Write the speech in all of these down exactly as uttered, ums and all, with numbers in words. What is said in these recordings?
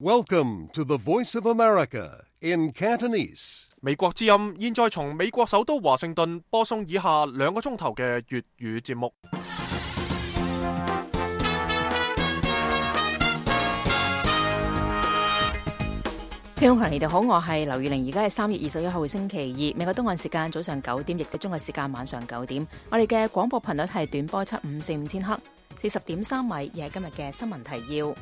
Welcome to the Voice of America in Cantonese. 美國之音現在從美國首都華盛頓播送以下兩個鐘頭嘅粵語節目。 聽眾朋友，你哋好，我係劉月玲，而家係三月二十一號星期二，美國東岸時間早上九點，亦都中國時間晚上九點。我哋嘅廣播頻率係短波七五四五千赫，四十點三米，而係今日嘅新聞提要。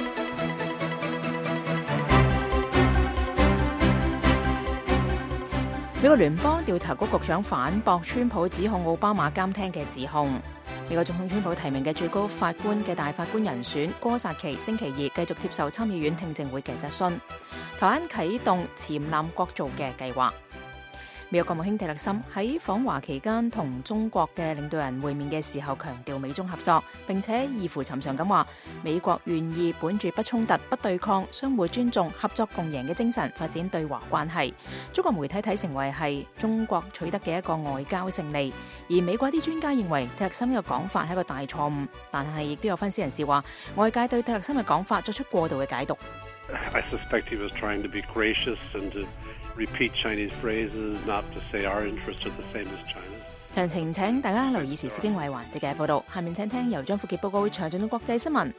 美國聯邦調查局局長反駁川普指控奧巴馬監聽嘅指控。美國總統川普提名嘅最高法官嘅大法官人選哥薩奇星期二繼續接受參議院聽證會嘅質詢。台灣啟動潛艦國造嘅計劃。美國國務卿蒂勒森喺訪華期間同中國嘅領導人會面嘅時候強調美中合作，並且異乎尋常咁話美國願意本住不衝突、不對抗、相互尊重、合作共贏嘅精神發展對華關係。中國媒體睇成為係中國取得嘅一個外交勝利，而美國啲專家認為蒂勒森呢個講法係一個大錯誤，但係亦都有分析人士話外界對蒂勒森嘅講法作出過度嘅解讀。 I suspect he was trying to be gracious and to repeat Chinese phrases, not to say our interests are the same as China's. 詳情請大家留意時事經緯環節嘅報導。下面請聽由張富傑報告詳盡嘅國際新聞。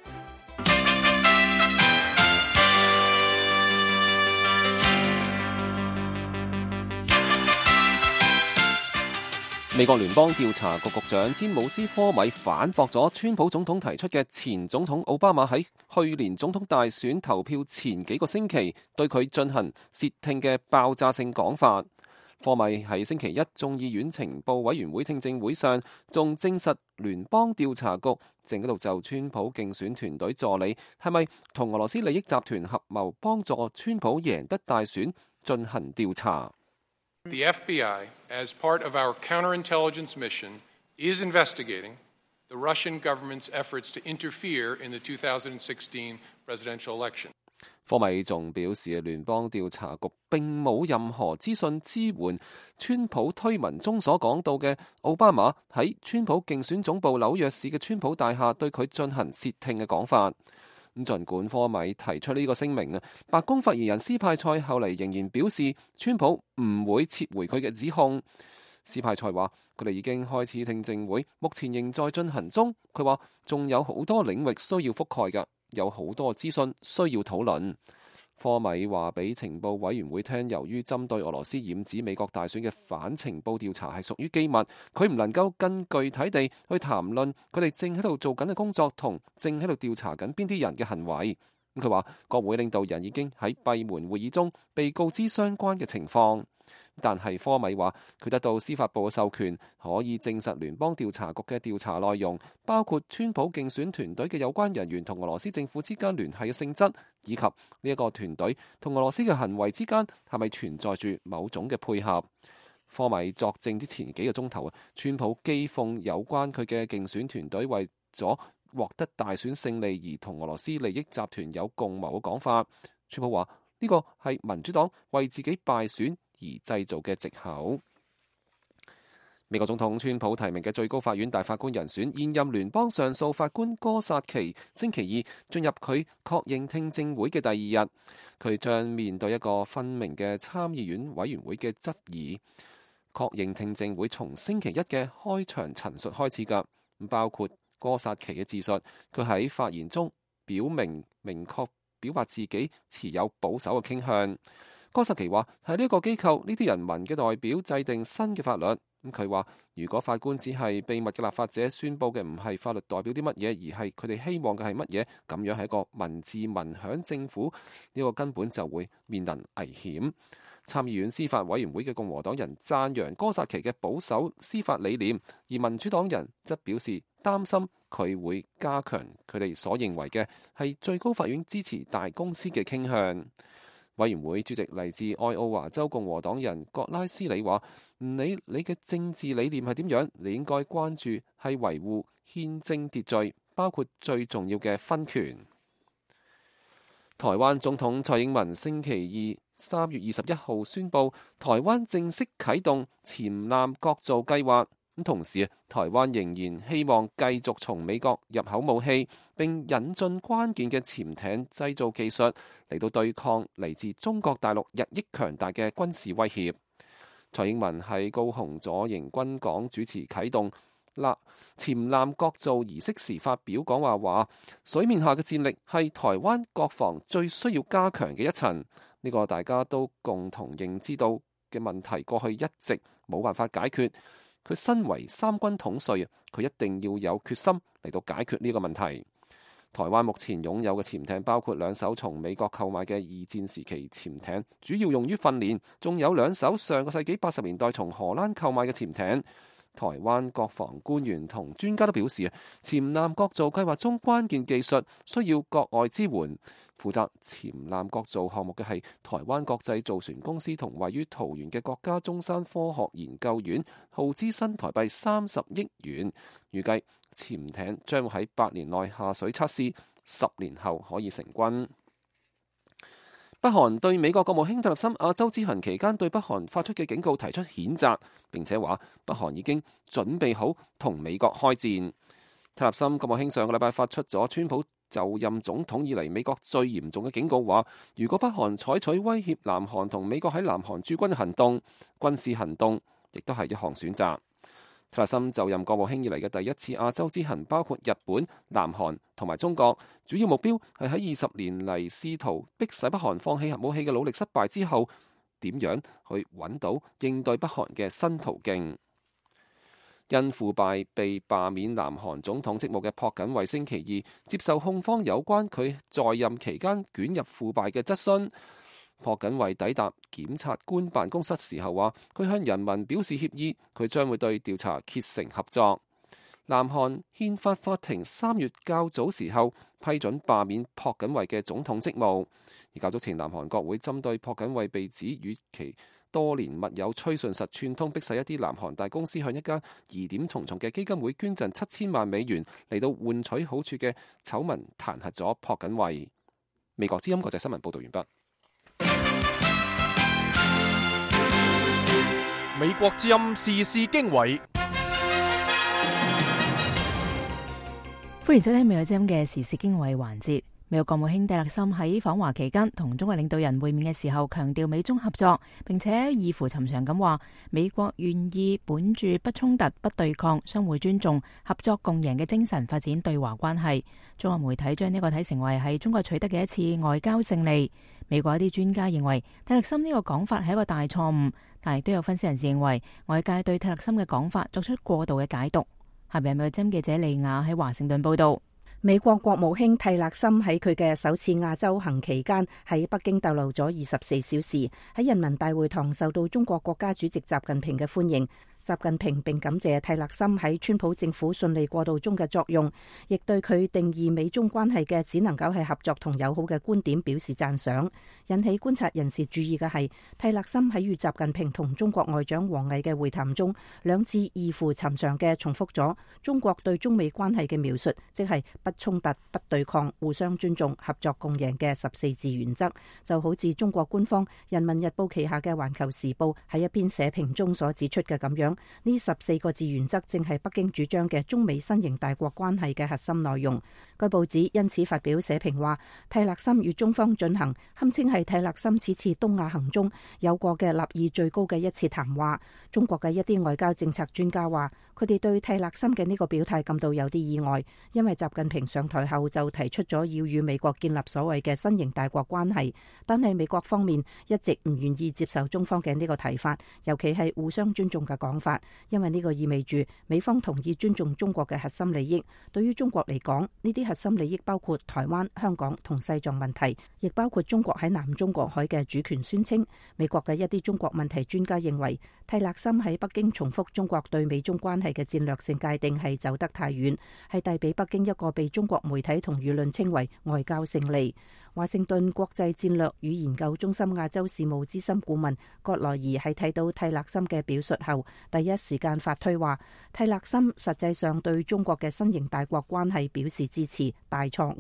美國聯邦調查局局長詹姆斯科米反駁咗川普總統提出嘅前總統奧巴馬喺去年總統大選投票前幾個星期對佢進行竊聽嘅爆炸性講法。科米喺星期一眾議院情報委員會聽證會上仲證實聯邦調查局正喺度就川普競選團隊助理係咪同俄羅斯利益集團合謀幫助川普贏得大選進行調查。 The F B I, as part of our counterintelligence mission, is investigating the Russian government's efforts to interfere in the two thousand sixteen presidential election. 科米仲表示，聯邦調查局並冇任何資訊支援川普推文中所講到嘅奧巴馬喺川普競選總部紐約市嘅川普大廈對佢進行竊聽嘅講法。咁儘管科米提出呢個聲明啊，白宮發言人斯派塞後嚟仍然表示，川普唔會撤回佢嘅指控。斯派塞話：佢哋已經開始聽證會，目前仍在進行中。佢話仲有好多領域需要覆蓋㗎，有好多資訊需要討論。科米話俾情報委員會聽，由於針對俄羅斯染指美國大選嘅反情報調查係屬於機密，佢唔能夠更具體地去談論佢哋正喺度做緊嘅工作同正喺度調查緊邊啲人嘅行為。佢話國會領導人已經喺閉門會議中被告知相關嘅情況。但係科米話佢得到司法部嘅授權，可以證實聯邦調查局嘅調查內容，包括川普競選團隊嘅有關人員同俄羅斯政府之間聯繫嘅性質，以及呢一個團隊同俄羅斯嘅行為之間係咪存在住某種嘅配合。科米作證之前幾個鐘頭啊，川普譏諷有關佢嘅競選團隊為咗獲得大選勝利而同俄羅斯利益集團有共謀嘅講法。川普話呢個係民主黨為自己敗選而製造嘅藉口。美國總統川普提名嘅最高法院大法官人選現任聯邦上訴法官哥薩奇星期二進入佢確認聽證會嘅第二日，佢將面對一個分明嘅參議院委員會嘅質疑。確認聽證會從星期一嘅開場陳述開始㗎，包括哥薩奇嘅自述，佢喺發言中表明明確表達自己持有保守嘅傾向。哥薩奇話係呢個機構呢啲人民嘅代表制定新嘅法律。咁佢話如果法官只係秘密嘅立法者，宣佈嘅唔係法律代表啲乜嘢，而係佢哋希望嘅係乜嘢，咁樣係一個民治民享政府，呢個根本就會面臨危險。參議院司法委員會嘅共和黨人讚揚哥薩奇嘅保守司法理念，而民主黨人則表示擔心佢會加強佢哋所認為嘅係最高法院支持大公司嘅傾向。委員會主席嚟自愛奧華州共和黨人葛拉斯里話：唔理你嘅政治理念係點樣，你應該關注係維護憲政秩序，包括最重要嘅分權。台灣總統蔡英文星期二三月二十一號宣布，台灣正式啟動潛艦國造計劃， 咁同時，台灣仍然希望繼續從美國入口武器，並引進關鍵嘅潛艇製造技術嚟到對抗嚟自中國大陸日益強大嘅軍事威脅。蔡英文喺高雄左營軍港主持啟動艦潛艦構造儀式時發表講話，話水面下嘅戰力係台灣國防最需要加強嘅一層。呢個大家都共同認知到嘅問題，過去一直冇辦法解決。佢身為三軍統帥，佢一定要有決心嚟到解決呢個問題。台灣目前擁有嘅潛艇包括兩艘從美國購買嘅二戰時期潛艇，主要用於訓練，仲有兩艘上個世紀八十年代從荷蘭購買嘅潛艇。台灣國防官員同專家都表示，潛艦構造計劃中關鍵技術需要國外支援。負責潛艦構造項目嘅係台灣國際造船公司同位於桃園嘅國家中山科學研究院，耗資新台幣三十億元。預計潛艇將會喺八年內下水測試，十年後可以成軍。北韓對美國國務卿蒂勒森亞洲之行期間對北韓發出嘅警告提出譴責，並且話北韓已經準備好同美國開戰。蒂勒森國務卿上個禮拜發出咗川普就任總統以嚟美國最嚴重嘅警告，話如果北韓採取威脅南韓同美國喺南韓駐軍嘅行動，軍事行動亦都係一項選擇。蒂勒森就任國務卿以嚟嘅第一次亞洲之行，包括日本、南韓同埋中國，主要目標係喺二十年嚟試圖迫使北韓放棄核武器嘅努力失敗之後，點樣去揾到應對北韓嘅新途徑。因腐敗被罷免南韓總統職務嘅朴槿惠星期二接受控方有關佢在任期間捲入腐敗嘅質詢。朴槿惠抵達檢察官辦公室時候話，佢向人民表示歉意，佢將會對調查竭誠合作。南韓憲法法庭三月較早時候批准罷免朴槿惠嘅總統職務，而較早前南韓國會針對朴槿惠被指與其多年密友崔順實串通，迫使一啲南韓大公司向一家疑點重重嘅基金會捐贈七千萬美元嚟到換取好處嘅醜聞彈劾咗朴槿惠。美國之音國際新聞報道完畢。 美國之音時事經緯， 歡迎收聽美國之音嘅時事經緯環節。美國國務卿蒂勒森喺訪華期間同中國領導人會面嘅時候，強調美中合作，並且異乎尋常咁話，美國願意本住不衝突、不對抗、相互尊重、合作共贏嘅精神發展對華關係。中國媒體將呢個睇成為係中國取得嘅一次外交勝利。美國一啲專家認為蒂勒森呢個講法係一個大錯誤，但亦都有分析人士認為外界對蒂勒森嘅講法作出過度嘅解讀。下邊係美國之音記者利亞喺華盛頓報道。 美國國務卿蒂勒森喺佢嘅首次亞洲行期間喺北京逗留咗二十四小時，喺人民大會堂受到中國國家主席習近平嘅歡迎。習近平並感謝蒂勒森喺川普政府順利過渡中嘅作用，亦對佢定義美中關係嘅只能夠係合作同友好嘅觀點表示讚賞。引起觀察人士注意嘅係，蒂勒森喺與習近平同中國外長王毅嘅會談中，兩次異乎尋常嘅重複咗中國對中美關係嘅描述，即係不衝突、不對抗、互相尊重、合作共贏嘅十四字原則。就好似中國官方《人民日報》旗下嘅《環球時報》喺一篇社評中所指出嘅咁樣。呢十四個字原則正係北京主張嘅中美新型大國關係嘅核心內容。該報紙因此發表社評話，蒂勒森與中方進行堪稱係蒂勒森此次東亞行中有過嘅立意最高嘅一次談話。中國嘅一啲外交政策專家話，佢哋對蒂勒森嘅呢個表態感到有啲意外，因為習近平上台後就提出咗要與美國建立所謂嘅新型大國關係，但係美國方面一直唔願意接受中方嘅呢個提法，尤其係互相尊重嘅講法，因為呢個意味住美方同意尊重中國嘅核心利益。對於中國嚟講，呢啲核心利益包括台灣、香港同西藏問題，亦包括中國喺南中國海嘅主權宣稱。美國嘅一啲中國問題專家認為，蒂勒森喺北京重複中國對美中關係嘅戰略性界定係走得太遠，係帶俾北京一個被中國媒體同輿論稱為外交勝利。華盛頓國際戰略與研究中心亞洲事務資深顧問葛萊儀喺睇到蒂勒森嘅表述後，第一時間發推話，蒂勒森實際上對中國嘅新型大國關係表示支持，大錯誤。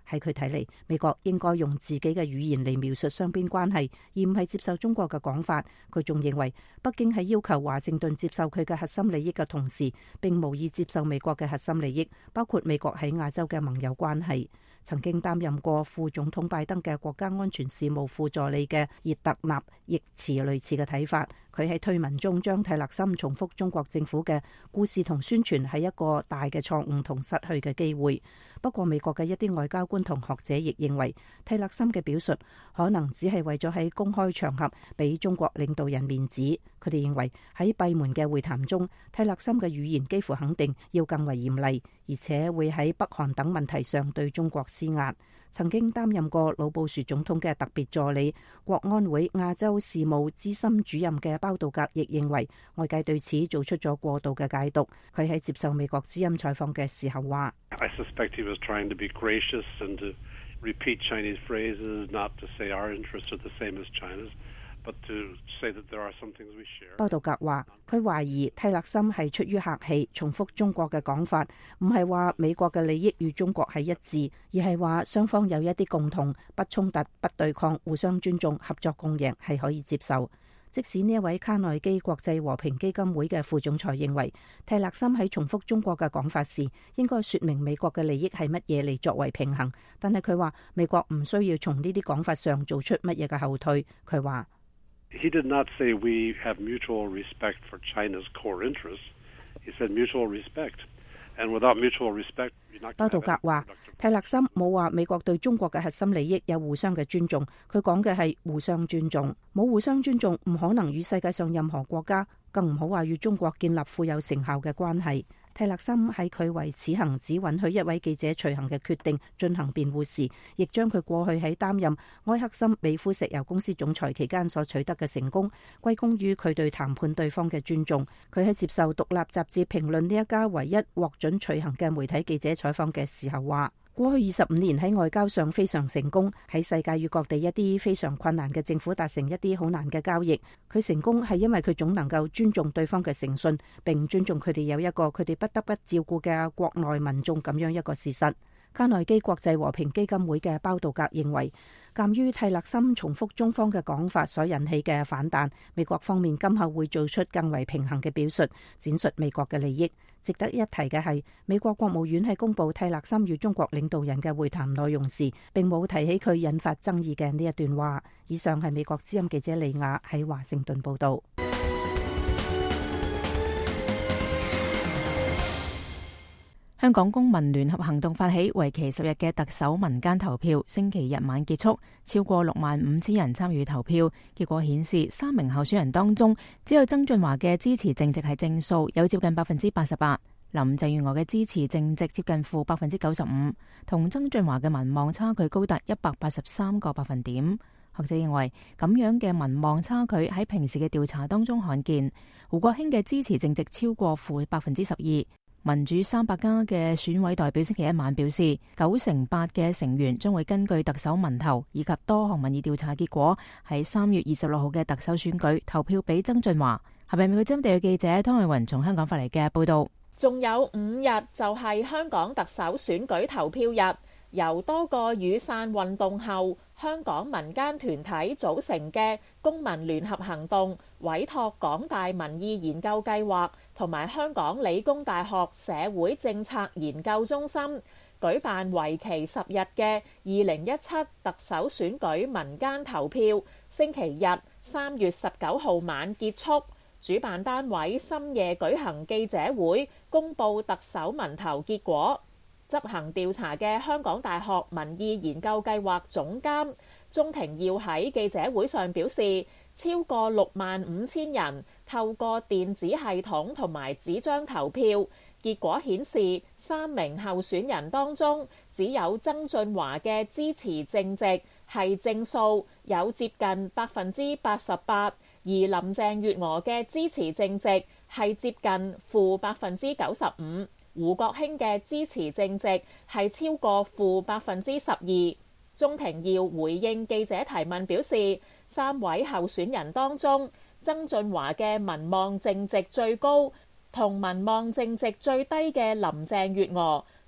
喺佢睇嚟，美國應該用自己嘅語言嚟描述雙邊關係，而唔係接受中國嘅講法。佢仲認為，北京喺要求華盛頓接受佢嘅核心利益嘅同時，並無意接受美國嘅核心利益，包括美國喺亞洲嘅盟友關係。曾經擔任過副總統拜登嘅國家安全事務副助理嘅葉特納亦持類似嘅睇法。佢喺推文中將蒂勒森重複中國政府嘅故事同宣傳係一個大嘅錯誤同失去嘅機會。不過美國嘅一啲外交官同學者亦認為，蒂勒森嘅表述可能只係為咗喺公開場合俾中國領導人面子。佢哋認為喺閉門嘅會談中，蒂勒森嘅語言幾乎肯定要更為嚴厲，而且會喺北韓等問題上對中國施壓。曾經擔任過老布殊總統嘅特別助理、國安會亞洲事務資深主任嘅包道格亦認為，外界對此做出咗過度嘅解讀。佢喺接受美國之音採訪嘅時候話 I suspect he was trying to be gracious and to repeat Chinese phrases, not to say our interests are the same as China's, but to say that there are some things we share. 包道格話，佢懷疑蒂勒森係出於客氣，重複中國嘅講法，唔係話美國嘅利益與中國係一致，而係話雙方有一啲共同，不衝突、不對抗、互相尊重、合作共贏係可以接受。即使呢一位卡內基國際和平基金會嘅副總裁認為，蒂勒森喺重複中國嘅講法時，應該說明美國嘅利益係乜嘢嚟作為平衡，但係佢話美國唔需要從呢啲講法上做出乜嘢嘅後退。佢話 He did not say we have mutual respect for China's core interests. He said mutual respect. And without mutual respect, you're not going to have any productive. 包道格話，蒂勒森冇話美國對中國嘅核心利益有互相嘅尊重，佢講嘅係互相尊重。冇互相尊重，唔可能與世界上任何國家，更唔好話與中國建立富有成效嘅關係。蒂勒森喺佢為此行只允許一位記者隨行嘅決定進行辯護時，亦將佢過去喺擔任埃克森美孚石油公司總裁期間所取得嘅成功歸功於佢對談判對方嘅尊重。佢喺接受獨立雜誌評論呢一家唯一獲准隨行嘅媒體記者採訪嘅時候話，過去二十五年喺外交上非常成功，喺世界與各地一啲非常困難嘅政府達成一啲好難嘅交易。佢成功係因為佢總能夠尊重對方嘅誠信，並尊重佢哋有一個佢哋不得不照顧嘅國內民眾咁樣一個事實。卡內基國際和平基金會嘅包道格認為，鑑於蒂勒森重複中方嘅講法所引起嘅反彈，美國方面今後會做出更為平衡嘅表述，展述美國嘅利益。值得一提嘅係，美國國務院喺公布蒂勒森與中國領導人嘅會談內容時，並冇提起佢引發爭議嘅呢一段話。以上係美國之音記者李雅喺華盛頓報道。 香港公民聯合行動發起為期十日嘅特首民間投票，星期日晚結束，超過六萬五千人參與投票。結果顯示，三名候選人當中，只有曾俊華嘅支持淨值係正數，有接近百分之八十八；林鄭月娥嘅支持淨值接近負百分之九十五，同曾俊華嘅民望差距高達一百八十三個百分點。學者認為，咁樣嘅民望差距喺平時嘅調查當中罕見。胡國興嘅支持淨值超過負百分之十二。民主三百家嘅選委代表星期一晚表示，九成八嘅成員將會根據特首民投以及多項民意調查結果，喺三月二十六號嘅特首選舉投票俾曾俊華。下邊美國之音地記者湯慧雲從香港發嚟嘅報道。 仲有五日就係香港特首選舉投票日，由多個雨傘運動後香港民間團體組成嘅公民聯合行動，委託港大民意研究計劃同埋香港理工大學社會政策研究中心舉辦為期十日嘅二零一七特首選舉民間投票，星期日三月十九號晚結束。主辦單位深夜舉行記者會，公佈特首民投結果。執行調查嘅香港大學民意研究計劃總監鍾庭耀喺記者會上表示，超過六萬五千人透過電子系統同埋紙張投票，結果顯示三名候選人當中，只有曾俊華嘅支持淨值係正數，有接近百分之八十八，而林鄭月娥嘅支持淨值係接近負百分之九十五。胡國興嘅支持淨值係超過負百分之十二。鍾庭耀回應記者提問表示，三位候選人當中，曾俊華嘅民望淨值最高，同民望淨值最低嘅林鄭月娥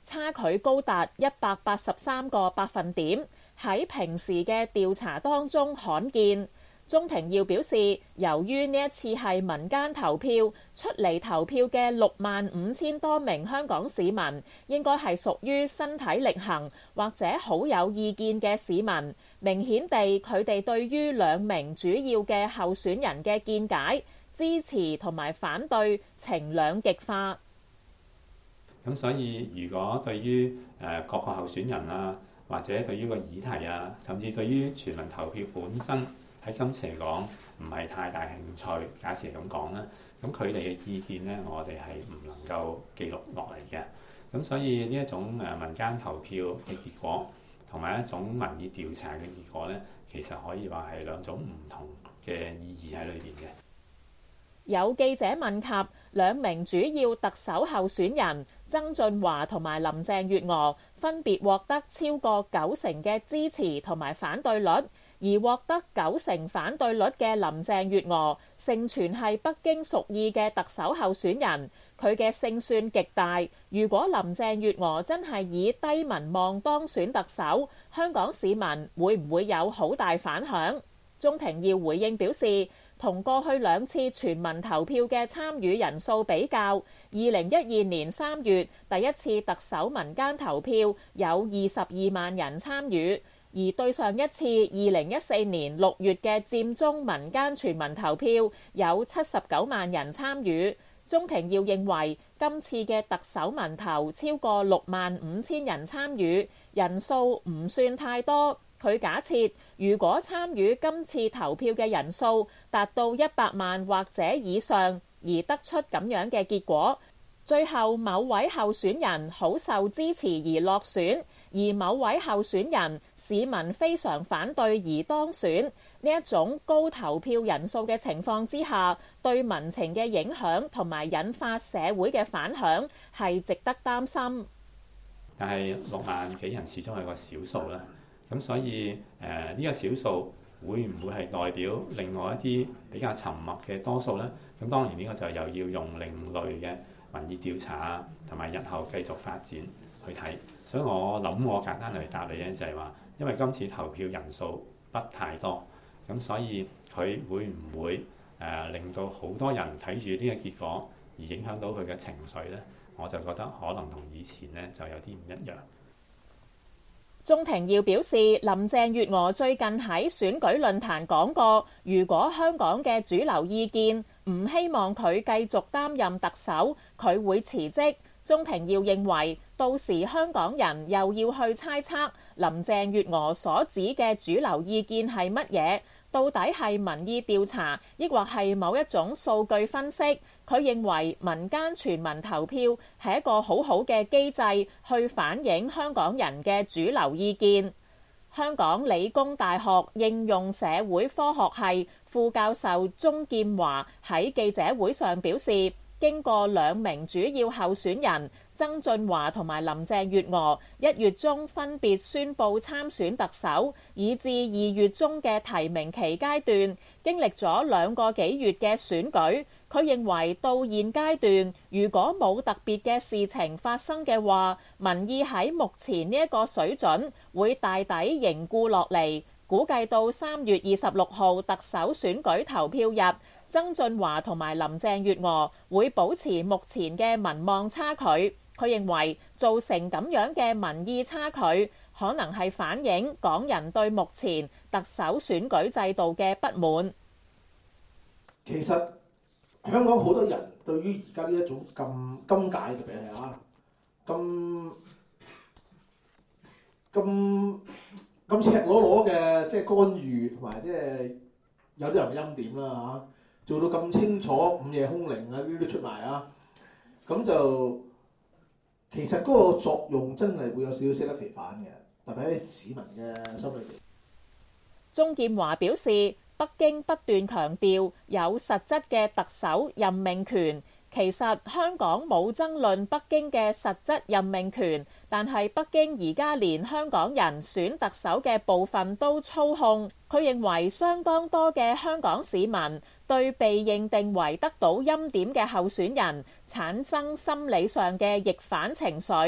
差距高達一百八十三個百分點，喺平時嘅調查當中罕見。鍾庭耀表示，由於呢一次係民間投票，出嚟投票嘅六萬五千多名香港市民，應該係屬於身體力行或者好有意見嘅市民。明顯地，佢哋對於兩名主要嘅候選人嘅見解、支持同埋反對呈兩極化。 咁所以，如果對於誒各個候選人啊，或者對於個議題啊，甚至對於全民投票本身，喺今次嚟講唔係太大興趣，假設係咁講啦。咁佢哋嘅意見咧，我哋係唔能夠記錄落嚟嘅。咁所以呢一種誒民間投票嘅結果，同埋一種民意調查嘅結果咧，其實可以話係兩種唔同嘅意義喺裏邊嘅。 有記者問及兩名主要特首候選人曾俊華同埋林鄭月娥，分別獲得超過九成嘅支持同埋反對率。而獲得九成反對率嘅林鄭月娥，盛傳係北京屬意嘅特首候選人，佢嘅勝算極大。如果林鄭月娥真係以低民望當選特首，香港市民會唔會有好大反響？鍾庭耀回應表示，同過去兩次全民投票嘅參與人數比較，二零一二年三月第一次特首民間投票有二十二萬人參與。而對上一次二零一四年六月嘅佔中民間全民投票有七十九萬人參與。鍾庭耀認為今次嘅特首民投超過六萬五千人參與，人數唔算太多。佢假設如果參與今次投票嘅人數達到一百萬或者以上，而得出咁樣嘅結果，最後某位候選人好受支持而落選，而某位候選人市民非常反對而當選，呢一種高投票人數嘅情況之下，對民情嘅影響同埋引發社會嘅反響係值得擔心。 但係六萬幾人始終係個少數啦，咁所以誒呢、呃呢個少數會唔會係代表另外一啲比較沉默嘅多數呢？咁當然呢個就又要用另類嘅民意調查啊，同埋日後繼續發展去睇。所以我諗我簡單嚟答你咧，就係話，因為今次投票人數不太多，咁所以佢會唔會誒、呃、令到好多人睇住呢個結果而影響到佢嘅情緒呢？我就覺得可能同以前呢就有啲唔一樣。 鍾庭耀表示，林鄭月娥最近喺選舉論壇講過，如果香港嘅主流意見唔希望佢繼續擔任特首，佢會辭職。鍾庭耀認為，到時香港人又要去猜測林鄭月娥所指嘅主流意見係乜嘢，到底係民意調查，抑或係某一種數據分析。佢認為民間全民投票係一個好好嘅機制，去反映香港人嘅主流意見。香港理工大學應用社會科學系副教授鍾劍華喺記者會上表示，經過兩名主要候選人曾俊華同埋林鄭月娥一月中分別宣布參選特首，以至二月中嘅提名期階段，經歷咗兩個幾月嘅選舉。佢認為到現階段，如果冇特別嘅事情發生嘅話，民意喺目前呢一個水準會大抵凝固落嚟。估計到三月二十六號特首選舉投票日，曾俊華同埋林鄭月娥會保持目前嘅民望差距。佢認為造成咁樣嘅民意差距，可能係反映港人對目前特首選舉制度嘅不滿。 其實香港好多人對於而家呢一種咁今屆特別係啊咁咁咁赤裸裸嘅即係干預同埋即係有啲人欽點啦嚇，做到咁清楚午夜凶鈴啊呢啲都出埋啊，咁就其實嗰個作用真係會有少少適得其反嘅，特別喺市民嘅心裏邊。 鍾劍華表示，北京不斷強調有實質嘅特首任命權。其實香港冇爭論北京嘅實質任命權，但係北京而家連香港人選特首嘅部分都操控。佢認為相當多嘅香港市民對被認定為得到欽點嘅候選人產生心理上嘅逆反情緒。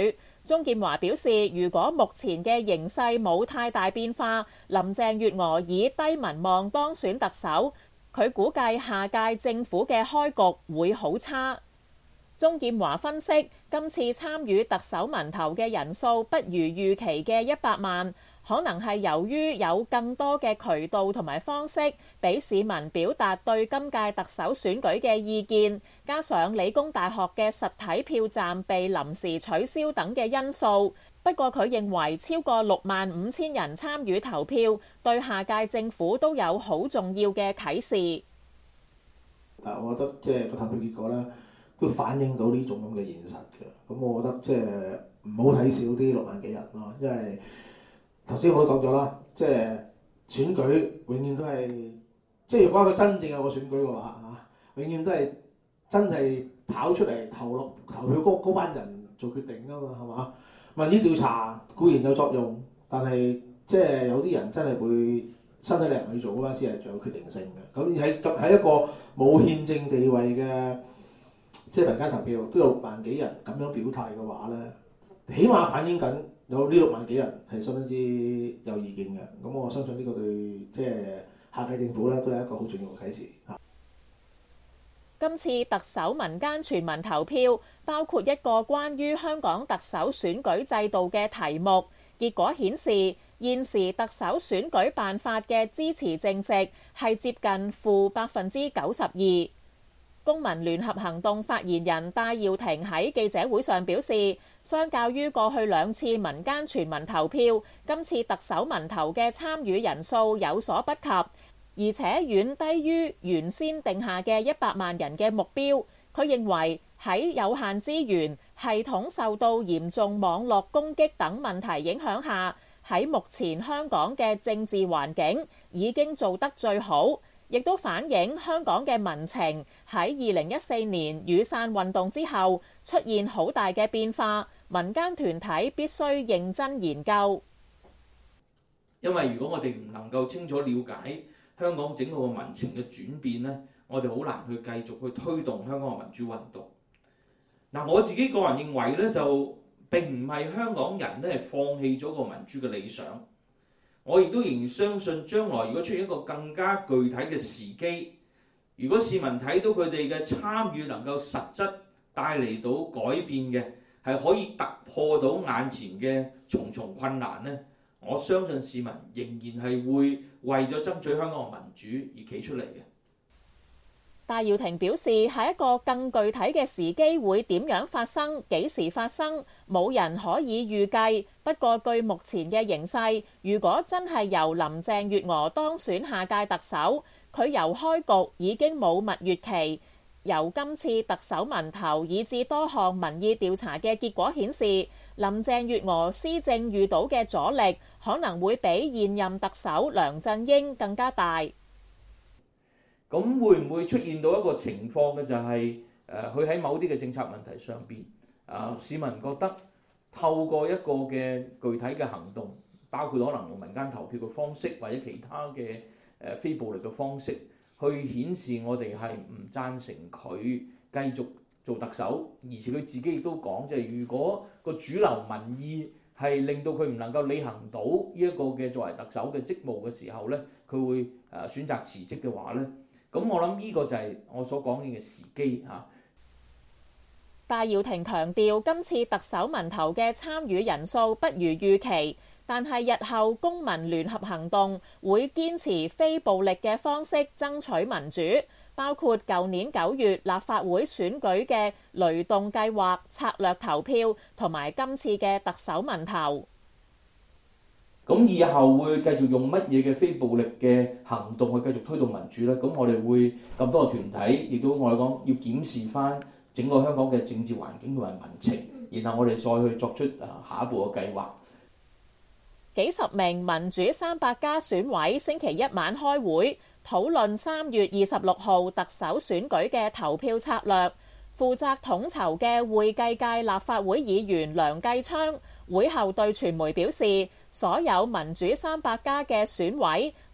鍾建華表示，如果目前嘅形勢冇太大變化，林鄭月娥以低民望當選特首，佢估計下屆政府嘅開局會好差。鍾建華分析，今次參與特首民投嘅人數不如預期嘅一百萬，可能係由於有更多嘅渠道同埋方式俾市民表達對今屆特首選舉嘅意見，加上理工大學嘅實體票站被臨時取消等嘅因素。不過佢認為超過六萬五千人參與投票，對下屆政府都有好重要嘅啟示。 但我覺得即係個投票結果咧，都反映到呢種咁嘅現實嘅。咁我覺得即係唔好睇少啲六萬幾人咯，因為頭先我都講咗啦，即係選舉永遠都係，即係如果一個真正有個選舉嘅話嚇，永遠都係真係跑出嚟投落投票嗰嗰班人做決定㗎嘛，係嘛？民意調查固然有作用，但係即係有啲人真係會身體力行去做嘅話，先係最有決定性嘅。咁喺喺一個冇憲政地位嘅即係民間投票都有六萬幾人咁樣表態嘅話咧，起碼反映緊有呢六萬幾人係相當之有意見嘅。咁我相信呢個對即係下屆政府咧都係一個好重要嘅啟示嚇。 今次特首民間全民投票包括一個關於香港特首選舉制度嘅題目，結果顯示現時特首選舉辦法嘅支持正值係接近負百分之九十二。公民聯合行動發言人戴耀廷喺記者會上表示，相較於過去兩次民間全民投票，今次特首民投嘅參與人數有所不及，而且遠低於原先定下嘅一百萬人嘅目標。佢認為喺有限資源、系統受到嚴重網絡攻擊等問題影響下，喺目前香港嘅政治環境已經做得最好，亦都反映香港嘅民情喺二零一四年雨傘運動之後出現好大嘅變化，民間團體必須認真研究。 因為如果我哋唔能夠清楚了解香港整個嘅民情嘅轉變咧，我哋好難去繼續去推動香港嘅民主運動。嗱，我自己個人認為咧，就並唔係香港人咧係放棄咗個民主嘅理想。我亦都仍然相信，將來如果出現一個更加具體嘅時機，如果市民睇到佢哋嘅參與能夠實質帶嚟到改變嘅，係可以突破到眼前嘅重重困難咧，我相信市民仍然係會為咗爭取香港嘅民主而企出嚟嘅。 戴耀廷表示，喺一個更具體嘅時機會點樣發生、幾時發生，冇人可以預計。不過據目前嘅形勢，如果真係由林鄭月娥當選下屆特首，佢由開局已經冇蜜月期。由今次特首民投以至多項民意調查嘅結果顯示，林鄭月娥施政遇到嘅阻力可能會比現任特首梁振英更加大。 咁會唔會出現到一個情況嘅就係誒佢喺某啲嘅政策問題上邊啊，市民覺得透過一個嘅具體嘅行動，包括可能用民間投票嘅方式或者其他嘅誒非暴力嘅方式，去顯示我哋係唔贊成佢繼續做特首，而且佢自己亦都講，即係如果個主流民意係令到佢唔能夠履行到呢一個嘅作為特首嘅職務嘅時候咧，佢會誒選擇辭職嘅話咧。咁我諗呢個就係我所講嘅時機嚇。 戴耀廷強調，今次特首民投嘅參與人數不如預期，但係日後公民聯合行動會堅持非暴力嘅方式爭取民主，包括舊年九月立法會選舉嘅雷動計劃、策略投票同埋今次嘅特首民投。 咁以後會繼續用乜嘢嘅非暴力嘅行動去繼續推動民主咧？咁我哋會咁多個團體，亦都我哋講要檢視翻整個香港嘅政治環境同埋民情，然後我哋再去作出啊下一步嘅計劃。 幾十名民主三百家選委星期一晚開會討論三月二十六號特首選舉嘅投票策略。負責統籌嘅會計界立法會議員梁繼昌會後對傳媒表示，所有民主三百家嘅選委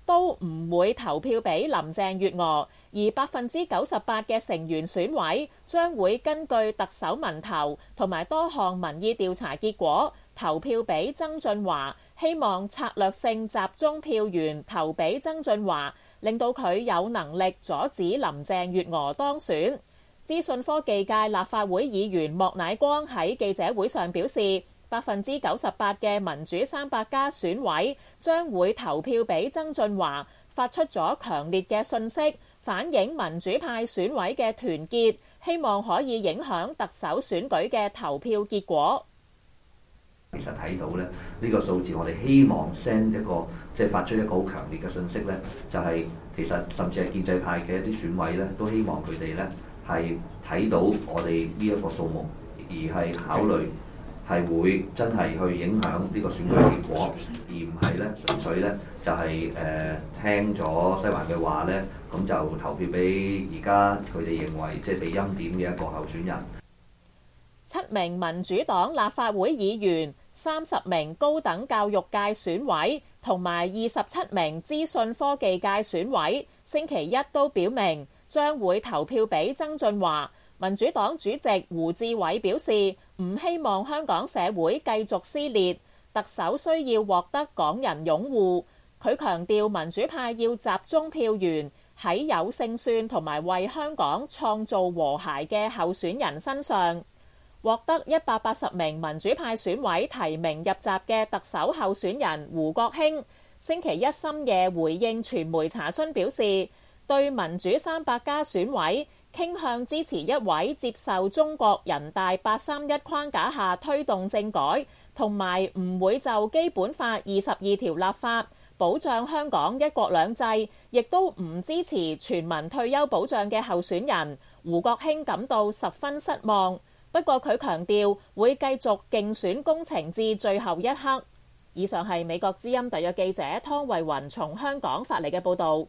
都唔會投票俾林鄭月娥，而百分之九十八嘅成員選委將會根據特首民投同埋多項民意調查結果投票俾曾俊華，希望策略性集中票源投俾曾俊華，令到佢有能力阻止林鄭月娥當選。資訊科技界立法會議員莫乃光喺記者會上表示，百分之九十八嘅民主三百家選委將會投票俾曾俊華，發出咗強烈嘅訊息，反映民主派選委嘅團結，希望可以影響特首選舉嘅投票結果。 其實睇到咧，呢個數字我哋希望 send 一個即係發出一個好強烈嘅訊息咧，就係其實甚至係建制派嘅一啲選委咧，都希望佢哋咧係睇到我哋呢一個數目，而係考慮係會真係去影響呢個選舉結果，而唔係咧純粹咧就係誒聽咗西環嘅話咧，咁就投票俾而家佢哋認為即係被欽點嘅一個候選人。 七名民主黨立法會議員、三十名高等教育界選委同埋二十七名資訊科技界選委，星期一都表明將會投票俾曾俊華。民主黨主席胡志偉表示，唔希望香港社會繼續撕裂，特首需要獲得港人擁護。佢強調民主派要集中票源喺有勝算同埋為香港創造和諧嘅候選人身上。獲得一百八十名民主派選委提名入閘嘅特首候選人胡國興，星期一深夜回應傳媒查詢表示，對民主三百家選委傾向支持一位接受中國人大八三一框架下推動政改，同埋唔會就基本法二十二條立法保障香港一國兩制，亦都唔支持全民退休保障嘅候選人。胡國興感到十分失望。不過佢強調會繼續競選工程至最後一刻。以上係美國之音特約記者湯慧雲從香港發嚟嘅報導。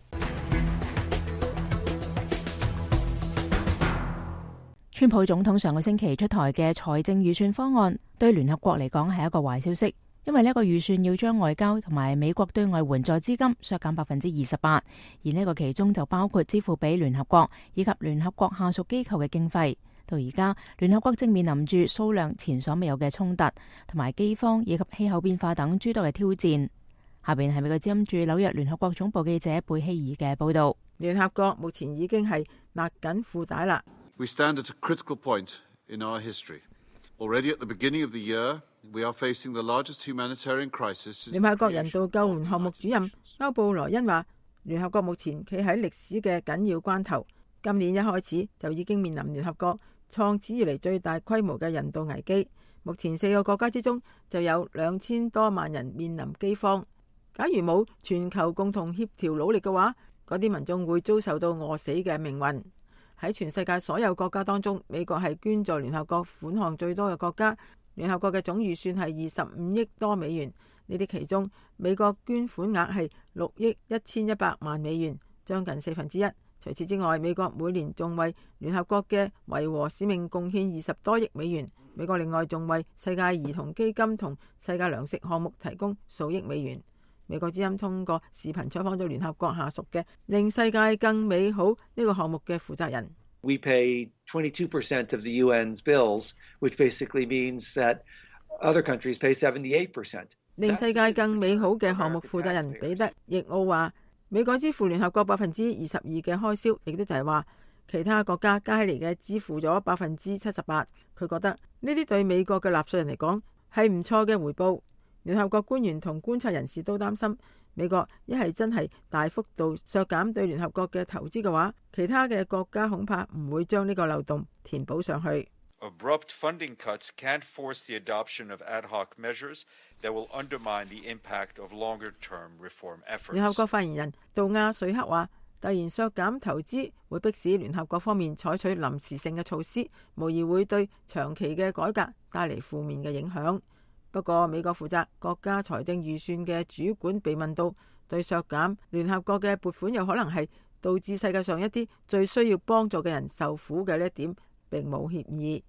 川普總統上個星期出台嘅財政預算方案，對聯合國嚟講係一個壞消息，因為呢個預算要將外交同埋美國對外援助資金削減百分之二十八，而呢個其中就包括支付俾聯合國以及聯合國下屬機構嘅經費。到而家，聯合國正面臨住數量前所未有嘅衝突，同埋饑荒以及氣候變化等諸多嘅挑戰。下邊係美國之音駐紐約聯合國總部記者貝希爾嘅報道。 聯合國目前已經係勒緊褲帶啦。 We stand at a critical point in our history. Already at the beginning of the year, we are facing the largest humanitarian crisis. 聯合國人道救援項目主任歐布萊恩話，聯合國目前企喺歷史嘅緊要關頭。今年一開始就已經面臨聯合國創始以嚟最大規模嘅人道危機，目前四個國家之中就有兩千多萬人面臨饑荒。假如冇全球共同協調努力嘅話，嗰啲民眾會遭受到餓死嘅命運。喺全世界所有國家當中，美國係捐助聯合國款項最多嘅國家，聯合國嘅總預算係二十五億多美元。呢啲其中，美國捐款額係六億一千一百萬美元，將近四分之一。除此之外，美國每年仲為聯合國嘅維和使命貢獻二十多億美元。美國另外仲為世界兒童基金同世界糧食項目提供數億美元。美國之音通過視頻採訪咗聯合國下屬嘅令世界更美好呢個項目嘅負責人。 We pay twenty-two percent of the U N's bills, which basically means that other countries pay seventy-eight percent. 令世界更美好嘅項目負責人彼得易奧話，美國支付聯合國百分之二十二嘅開銷，亦都就係話其他國家加起嚟嘅支付咗百分之七十八。佢覺得呢啲對美國嘅納稅人嚟講係唔錯嘅回報。聯合國官員同觀察人士都擔心，美國一係真係大幅度削減對聯合國嘅投資嘅話，其他嘅國家恐怕唔會將呢個漏洞填補上去。 Abrupt funding cuts can't force the adoption of ad hoc measures that will undermine the impact of longer-term reform efforts. 聯合國發言人杜亞瑞克話，突然削減投資會迫使聯合國方面採取臨時性嘅措施，無疑會對長期嘅改革帶嚟負面嘅影響。不過，美國負責國家財政預算嘅主管被問到，對削減聯合國嘅撥款有可能係導致世界上一啲最需要幫助嘅人受苦嘅呢一點，並冇歉意。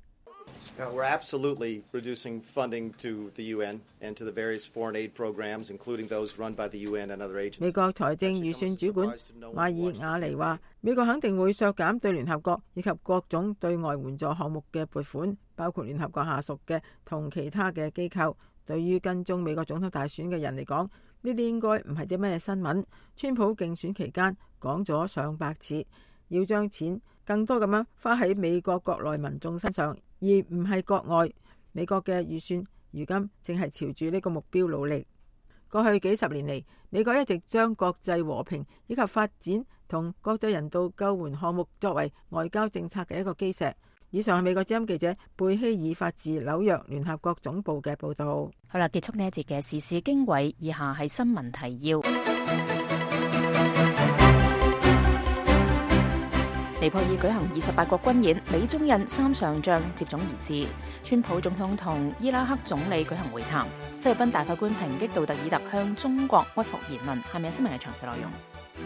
We're absolutely reducing funding to the U N and to the various foreign aid programs, including those run by the U N and other agencies. 美國財政預算主管馬爾瓦尼話：美國肯定會削減對聯合國以及各種對外援助項目嘅撥款，包括聯合國下屬嘅同其他嘅機構。對於跟蹤美國總統大選嘅人嚟講，呢啲應該唔係啲咩新聞。川普競選期間講咗上百次，要將錢更多咁樣花喺美國國內民眾身上，而唔係國外。美國嘅預算如今正係朝住呢個目標努力。過去幾十年嚟，美國一直將國際和平以及發展同國際人道救援項目作為外交政策嘅一個基石。以上係美國之音記者貝希爾發自紐約聯合國總部嘅報導。 好啦，結束呢一節嘅時事經緯，以下係新聞提要。尼泊爾舉行二十八國軍演，美中印三上將接踵而至。川普總統同伊拉克總理舉行會談。菲律賓大法官抨擊杜特爾特向中國屈服言論。下面係新聞嘅詳細內容。